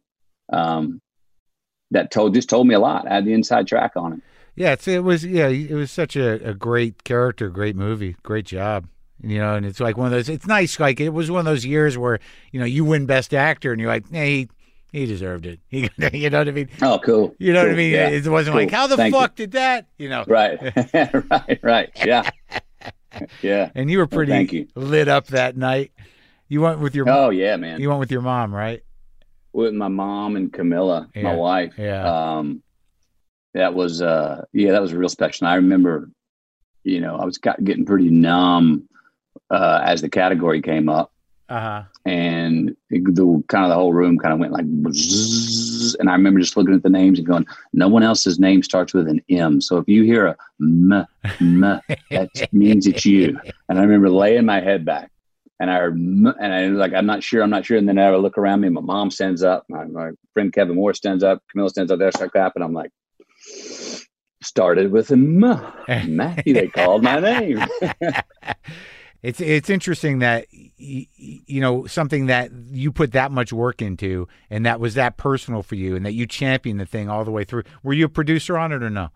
That told me a lot. I had the inside track on him. Yeah, it was such a great character, great movie, great job. You know, and it's like one of those. It's nice, like it was one of those years where you know you win Best Actor, and you're like, hey, he deserved it. You know what I mean? Oh, cool. You know cool. what I mean? Yeah. It wasn't cool. like how the Thank fuck you. did that? You know? Right, right. Yeah. Yeah. And you were pretty lit up that night. You went with your Oh yeah, man. You went with your mom, right? With my mom and Camilla, my wife. Yeah. That was real special. And I remember, you know, I was getting pretty numb as the category came up. And the whole room kind of went like bzzz, and I remember just looking at the names and going, no one else's name starts with an M. So if you hear a M, that means it's you. And I remember laying my head back and I heard M, and I was like, I'm not sure. And then I look around me and my mom stands up. My friend Kevin Moore stands up. Camilla stands up there, start clapping. I'm like, started with a M. Matthew, they called my name. It's interesting that, you know, something that you put that much work into and that was that personal for you and that you championed the thing all the way through. Were you a producer on it or no?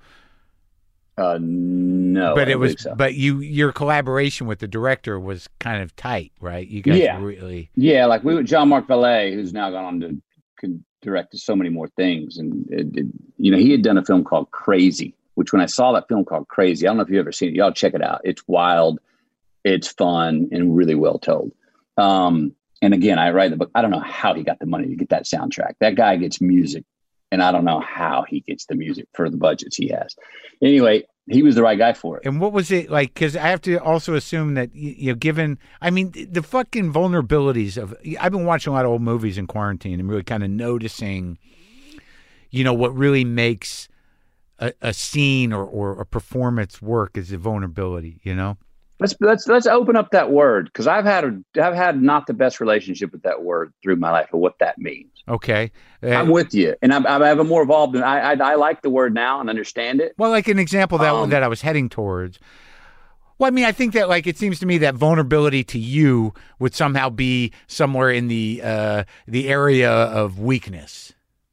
No. But it was, so. But your collaboration with the director was kind of tight, right? You guys really. Yeah, like Jean-Marc Vallée, who's now gone on to direct so many more things. And, you know, he had done a film called Crazy, which when I saw that film called Crazy, I don't know if you've ever seen it. Y'all check it out. It's wild. It's fun and really well told. And again, I write the book. I don't know how he got the money to get that soundtrack. That guy gets music, and I don't know how he gets the music for the budgets he has. Anyway, he was the right guy for it. And what was it like? Because I have to also assume that, you know, given, I mean, the fucking vulnerabilities of, I've been watching a lot of old movies in quarantine and really kind of noticing, you know, what really makes a scene or a performance work is the vulnerability, you know? Let's open up that word, because I've had not the best relationship with that word through my life, or what that means. Okay, I'm with you, and I have a more evolved. And I like the word now and understand it. Well, like an example that I was heading towards. Well, I mean, I think that like it seems to me that vulnerability to you would somehow be somewhere in the area of weakness.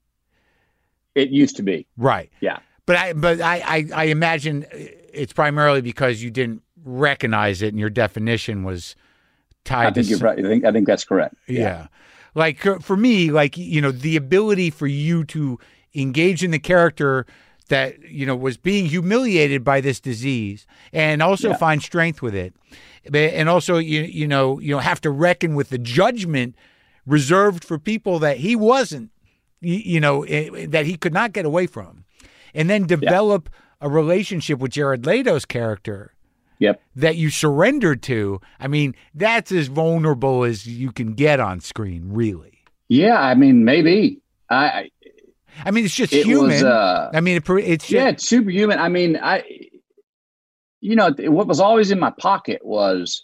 It used to be, right? Yeah, but I imagine it's primarily because you didn't recognize it and your definition was tied. I think you're right. I think that's correct. Yeah. Like for me, like, you know, the ability for you to engage in the character that, you know, was being humiliated by this disease and also find strength with it. And also, you know, have to reckon with the judgment reserved for people that he wasn't, you know, that he could not get away from. And then develop a relationship with Jared Leto's character. Yep. That you surrendered to. I mean, that's as vulnerable as you can get on screen, really. Yeah, I mean, maybe. I mean, it's just human. I mean, it's just, it's superhuman. I mean, you know, what was always in my pocket as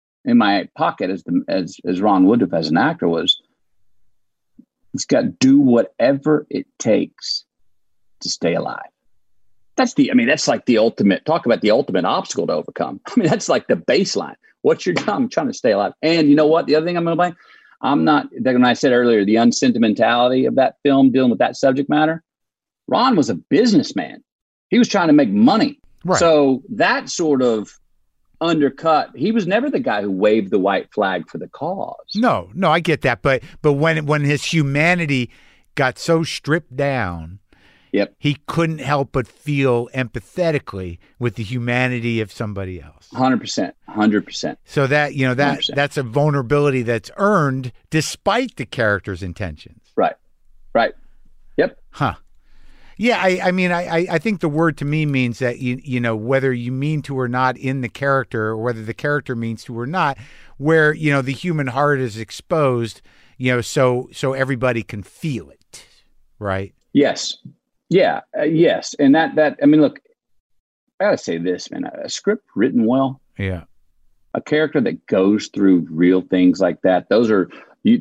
Ron Woodruff as an actor was, he's got to do whatever it takes to stay alive. That's like the ultimate, talk about the ultimate obstacle to overcome. I mean, that's like the baseline. What's your job? I'm trying to stay alive. And you know what? The other thing I'm going to blame, I'm not, when I said earlier, the unsentimentality of that film dealing with that subject matter, Ron was a businessman. He was trying to make money. Right. So that sort of undercut, he was never the guy who waved the white flag for the cause. No, I get that. But when his humanity got so stripped down. Yep. He couldn't help but feel empathetically with the humanity of somebody else. 100%. So that, 100%. that's a vulnerability that's earned despite the character's intentions. Right. Yep. Huh. Yeah, I think the word to me means that whether you mean to or not in the character, or whether the character means to or not, where the human heart is exposed, so everybody can feel it, right? Yes. Yeah. Yes. And that I mean, look, I gotta say this, man. A script written well, Yeah. a character that goes through real things like that. Those are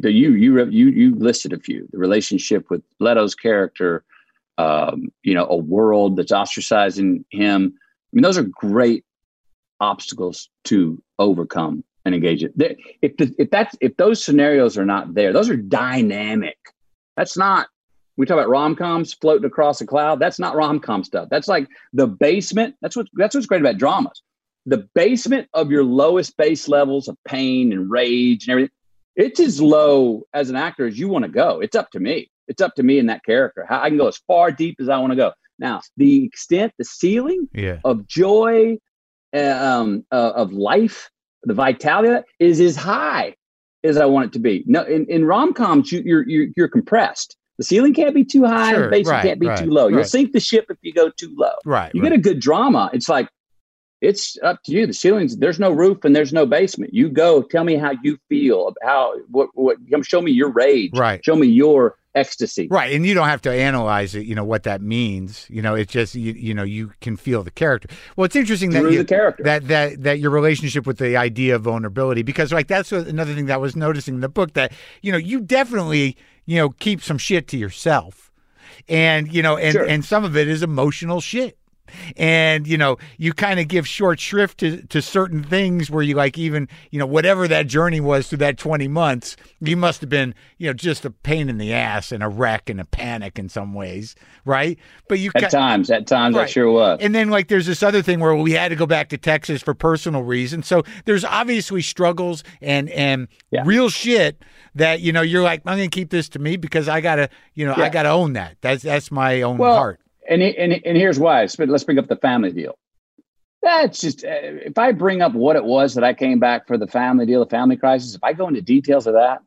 you listed a few. The relationship with Leto's character. A world that's ostracizing him. I mean, those are great obstacles to overcome and engage it. If those scenarios are not there, those are dynamic. That's not. We talk about rom-coms floating across a cloud. That's not rom-com stuff. That's like the basement. That's what's great about dramas. The basement of your lowest base levels of pain and rage and everything. It's as low as an actor as you want to go. It's up to me. It's up to me and that character. How I can go as far deep as I want to go. Now, the extent, the ceiling of joy, of life, the vitality of that is as high as I want it to be. No, in rom-coms, you're compressed. The ceiling can't be too high. Sure, the basement can't be too low. You'll sink the ship if you go too low. Right. You get a good drama. It's like, it's up to you. The ceilings, there's no roof and there's no basement. You go, tell me how you feel, come show me your rage. Right. Show me your ecstasy. Right. And you don't have to analyze it, what that means. It's just, you can feel the character. Well, it's interesting the character. that your relationship with the idea of vulnerability, because that's another thing that I was noticing in the book, that, you definitely, keep some shit to yourself, and, Sure. and some of it is emotional shit. And, you kind of give short shrift to certain things where you like, even, whatever that journey was through that 20 months, you must have been, just a pain in the ass and a wreck and a panic in some ways. Right. But at times, right. I sure was. And then there's this other thing where we had to go back to Texas for personal reasons. So there's obviously struggles and real shit that, you're like, I'm going to keep this to me because I gotta, I gotta own that. That's my own heart. And here's why. Let's bring up the family deal. That's just, if I bring up what it was that I came back for the family deal, the family crisis, if I go into details of that,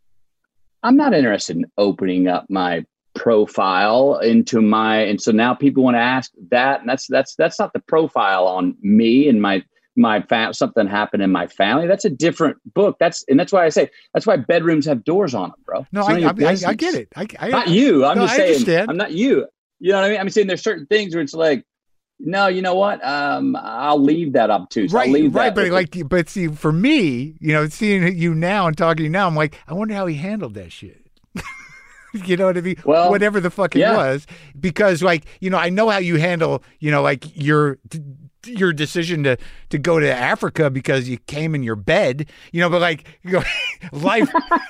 I'm not interested in opening up my profile and so now people want to ask that. And that's not the profile on me and my something happened in my family. That's a different book. That's why I say, that's why bedrooms have doors on them, bro. No, I get it. Not you. I'm just saying, understand. I'm not you. You know what I mean? I'm saying there's certain things where it's like, no, you know what? I'll leave that up to. So right, I'll leave right. That But see, for me, seeing you now and talking to you now, I'm like, I wonder how he handled that shit. You know what I mean? Well, whatever the fuck it was, because I know how you handle, your decision to go to Africa because you came in your bed, but life,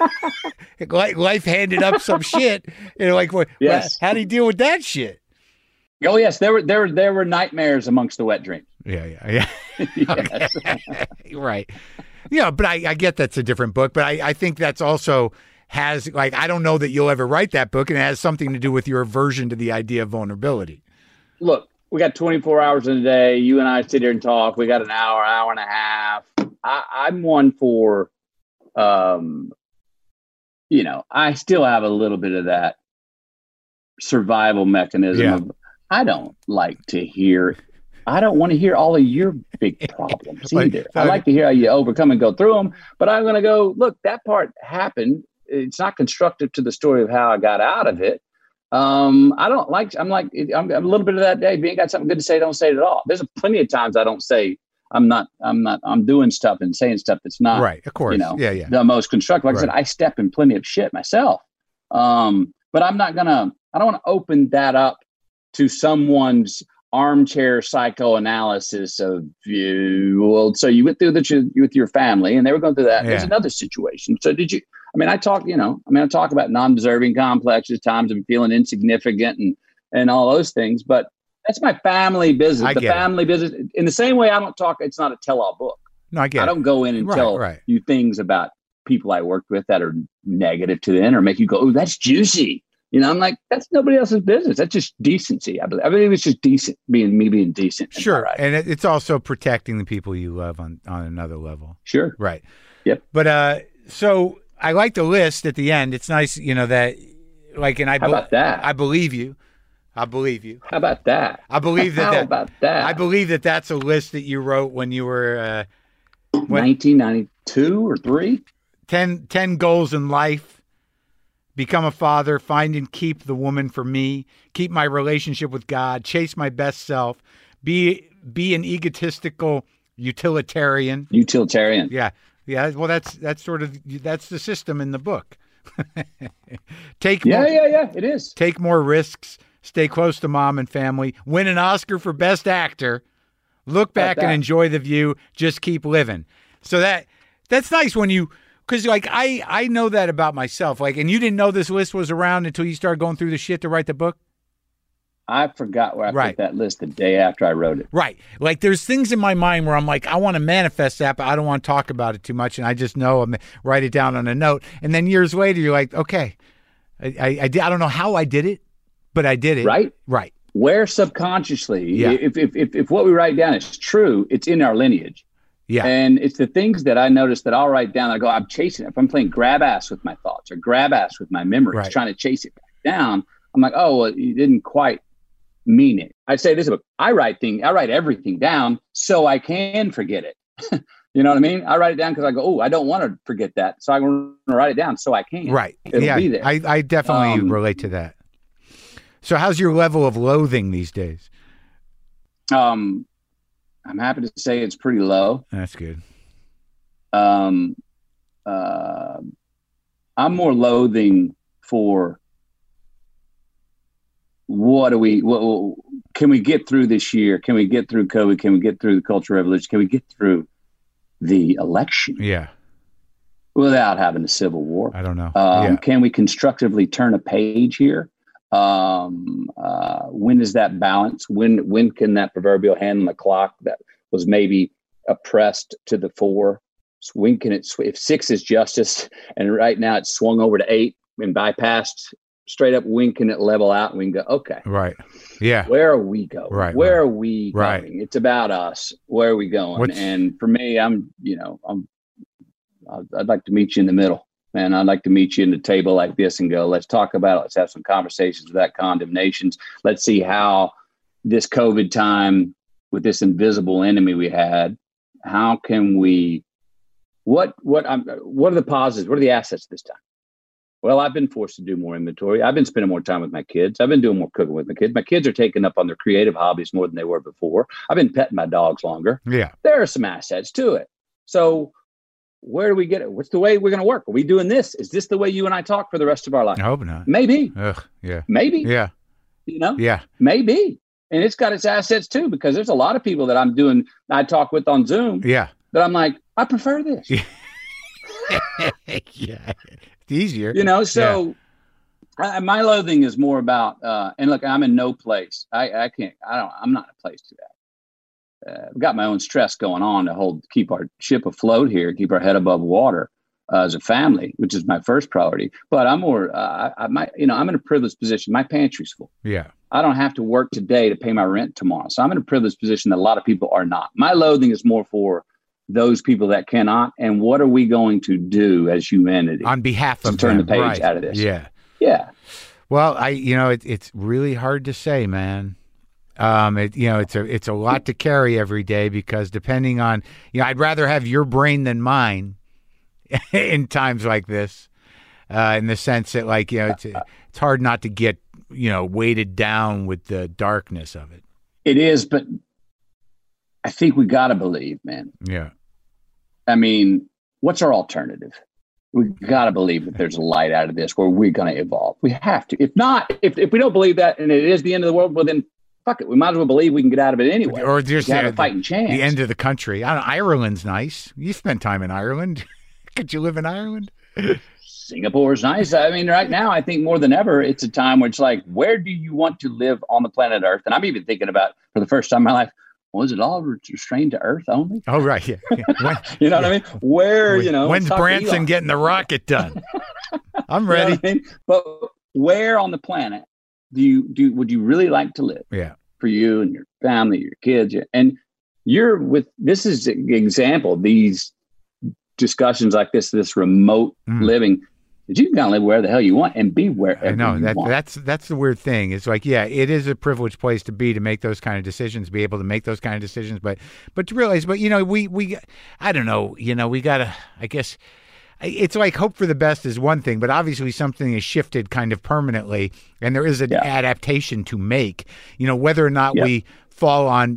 life handed up some shit. Yes. How do you deal with that shit? Oh yes, there were nightmares amongst the wet dreams. Yeah. Yes. Right. Yeah, but I get that's a different book, but I think that's also has I don't know that you'll ever write that book, and it has something to do with your aversion to the idea of vulnerability. Look, we got 24 hours in a day. You and I sit here and talk. We got an hour and a half. I'm one for, I still have a little bit of that survival mechanism of, I don't want to hear all of your big problems either. I like to hear how you overcome and go through them, but I'm going to go, look, that part happened. It's not constructive to the story of how I got out of it. I'm a little bit of that day. If you ain't got something good to say, don't say it at all. There's plenty of times I don't say, I'm doing stuff and saying stuff that's not right. Of course. The most constructive. Like I said, I step in plenty of shit myself. But I don't want to open that up to someone's armchair psychoanalysis of you. Well, so you went through with your family and they were going through that. Yeah. There's another situation. So did you, I talk about non-deserving complexes, times of feeling insignificant and all those things, but that's my family business. Business. In the same way, I don't talk, it's not a tell-all book. No, I get it. I don't go in and tell you things about people I worked with that are negative to them or make you go, oh, that's juicy. I'm like, that's nobody else's business. That's just decency. I believe it's just decent, being decent. Sure. Right. And it's also protecting the people you love on another level. Sure. Right. Yep. But so I like the list at the end. It's nice, that like, and How about that? I believe you. I believe you. How about that? I believe that. How about that? I believe that that's a list that you wrote when you were 1992 or 3. 10 goals in life. Become a father, find and keep the woman for me, keep my relationship with God, chase my best self, be an egotistical utilitarian. Utilitarian. Yeah. Yeah. Well, that's the system in the book. It is. Take more risks, stay close to mom and family, win an Oscar for best actor, look back and enjoy the view, just keep living. So that's nice when you, because like I know that about myself. Like, and you didn't know this list was around until you started going through the shit to write the book? I forgot where I put that list the day after I wrote it. Right. Like there's things in my mind where I'm like, I want to manifest that, but I don't want to talk about it too much. And I just know I'm write it down on a note. And then years later, you're like, okay, I don't know how I did it, but I did it. Right. Right. Where subconsciously, if what we write down is true, it's in our lineage. Yeah. And it's the things that I notice that I'll write down. I go, I'm chasing it. If I'm playing grab ass with my thoughts or grab ass with my memories, trying to chase it back down, I'm like, oh, well, you didn't quite mean it. I say this, I write everything down so I can forget it. You know what I mean? I write it down because I go, oh, I don't want to forget that. So I'm going to write it down so I can. Right. It'll be there. I definitely relate to that. So how's your level of loathing these days? I'm happy to say it's pretty low. That's good. I'm more loathing for what can we get through this year? Can we get through COVID? Can we get through the Cultural Revolution? Can we get through the election? Yeah. Without having a civil war? I don't know. Can we constructively turn a page here? When is that balance? When can that proverbial hand on the clock that was maybe oppressed to the 4? When can it, if 6 is justice and right now it's swung over to 8 and bypassed straight up, when can it level out and we can go, okay. Right. Yeah. Where are we going? Right. Where are we going? Right. It's about us. Where are we going? And for me, I'd like to meet you in the middle. Man, I'd like to meet you in the table like this and go, let's talk about it. Let's have some conversations without condemnations. Let's see how this COVID time with this invisible enemy we had, how can we, what are the positives? What are the assets this time? Well, I've been forced to do more inventory. I've been spending more time with my kids. I've been doing more cooking with my kids. My kids are taking up on their creative hobbies more than they were before. I've been petting my dogs longer. Yeah. There are some assets to it. So where do we get it? What's the way we're going to work? Are we doing this? Is this the way you and I talk for the rest of our life? I hope not. Maybe. Ugh, yeah. Maybe. Yeah. Yeah. Maybe. And it's got its assets too, because there's a lot of people that I talk with on Zoom. Yeah. That I'm like, I prefer this. Yeah. It's easier. My loathing is more about, and look, I'm in no place. I'm not a place to that. I've got my own stress going on to keep our ship afloat here, keep our head above water as a family, which is my first priority. But I'm more, I'm in a privileged position. My pantry's full. Yeah. I don't have to work today to pay my rent tomorrow. So I'm in a privileged position that a lot of people are not. My loathing is more for those people that cannot. And what are we going to do as humanity on behalf of to turn them, the page right. out of this? Yeah. Yeah. Well, it's really hard to say, man. It's a lot to carry every day because depending on, I'd rather have your brain than mine in times like this, in the sense that it's hard not to get, weighted down with the darkness of it. It is, but I think we got to believe, man. Yeah. I mean, what's our alternative? We got to believe that there's a light out of this where we're going to evolve. We have to. If not, if we don't believe that and it is the end of the world, well, then fuck it. We might as well believe we can get out of it anyway. Or just have a fighting chance. The end of the country. Ireland's nice. You spent time in Ireland. Could you live in Ireland? Singapore's nice. I mean, right now, I think more than ever, it's a time where it's like, where do you want to live on the planet Earth? And I'm even thinking about, for the first time in my life, was it all restrained to Earth only? Oh, right. Yeah. You know what I mean? Where, when's Branson getting the rocket done? I'm ready. You know what I mean? But where on the planet would you really like to live? Yeah. For you and your family, your kids, and this is an example, these discussions like this remote living, that you can kind of live where the hell you want and be wherever I know you want. that's the weird thing. It's like, yeah, it is a privileged place to be, to make those kind of decisions, be able to make those kind of decisions, but to realize, but we I don't know, we gotta, I guess, it's like hope for the best is one thing, but obviously something has shifted kind of permanently, and there is an adaptation to make. Whether or not we fall on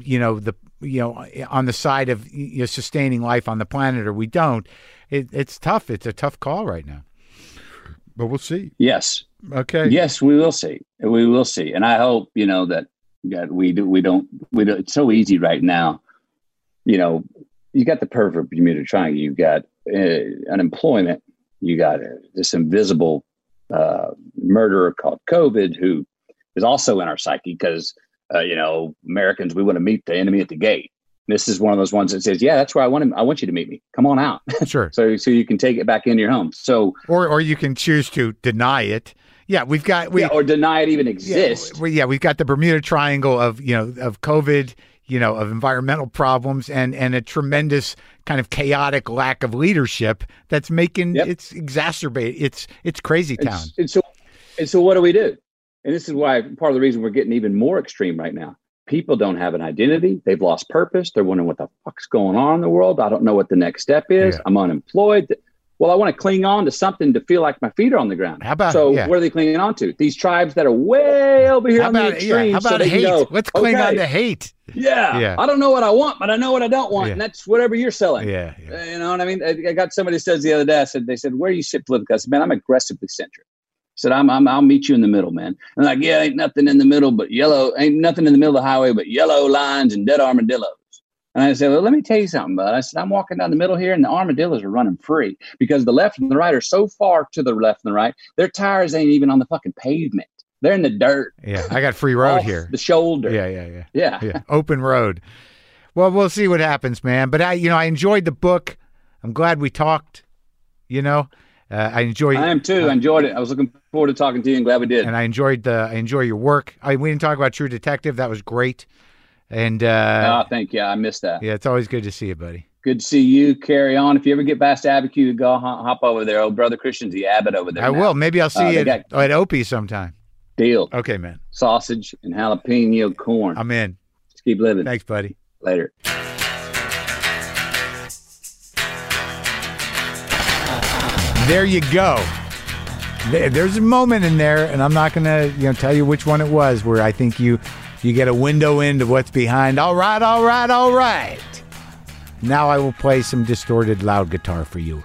on the side of sustaining life on the planet, or we don't, it's tough. It's a tough call right now, but we'll see. Yes. Okay. Yes, we will see. We will see, and I hope that we don't. It's so easy right now. You got the perfect Bermuda Triangle. You've got unemployment. You got this invisible murderer called COVID, who is also in our psyche because, Americans, we want to meet the enemy at the gate. This is one of those ones that says, yeah, that's where I want you to meet me. Come on out. Sure. so you can take it back into your home. So, or you can choose to deny it. Yeah, or deny it even exists. We've got the Bermuda Triangle of COVID, of environmental problems and a tremendous kind of chaotic lack of leadership that's making it's exacerbated. It's crazy town. And so what do we do? And this is why part of the reason we're getting even more extreme right now. People don't have an identity. They've lost purpose. They're wondering what the fuck's going on in the world. I don't know what the next step is. Yeah. I'm unemployed. Well, I want to cling on to something to feel like my feet are on the ground. How about what are they clinging on to? These tribes that are way over here on the extreme. How about hate? Let's cling on to hate. Yeah. I don't know what I want, but I know what I don't want, and that's whatever you're selling. Yeah. You know what I mean? I got somebody says the other day. They said, "Where do you sit politically?" I said, "Man, I'm aggressively centric." I said, I'll meet you in the middle, man. And like, yeah, ain't nothing in the middle but yellow. Ain't nothing in the middle of the highway but yellow lines and dead armadillos. And I said, well, let me tell you something, bud. I said, I'm walking down the middle here, and the armadillos are running free because the left and the right are so far to the left and the right, their tires ain't even on the fucking pavement. They're in the dirt. Yeah, I got free road here. The shoulder. Yeah. Open road. Well, we'll see what happens, man. But I enjoyed the book. I'm glad we talked. I enjoyed. I am too. I enjoyed it. I was looking forward to talking to you, and glad we did. And I enjoy your work. We didn't talk about True Detective. That was great. And thank you. I missed that. Yeah, it's always good to see you, buddy. Good to see you. Carry on. If you ever get past Abiquiu, go hop over there. Old brother Christian's the abbot over there. I will. Maybe I'll see you at Opie sometime. Deal. Okay, man. Sausage and jalapeno corn. I'm in. Just keep living. Thanks, buddy. Later. There you go. There's a moment in there, and I'm not going to tell you which one it was, where I think you get a window into what's behind. All right. Now I will play some distorted loud guitar for you.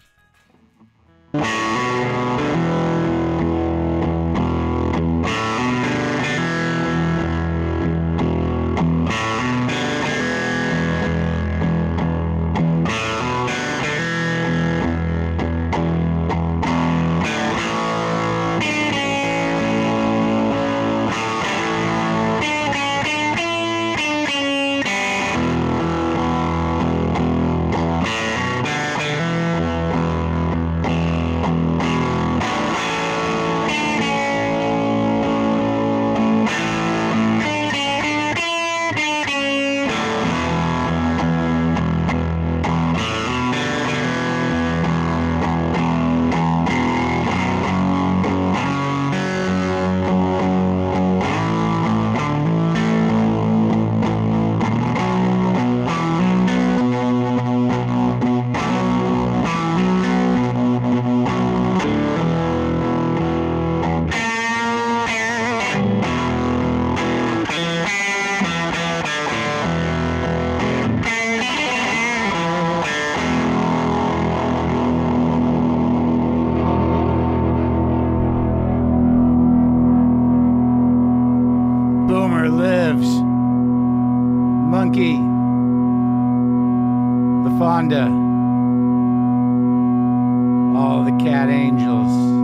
Boomer lives. Monkey. The Fonda. All the cat angels.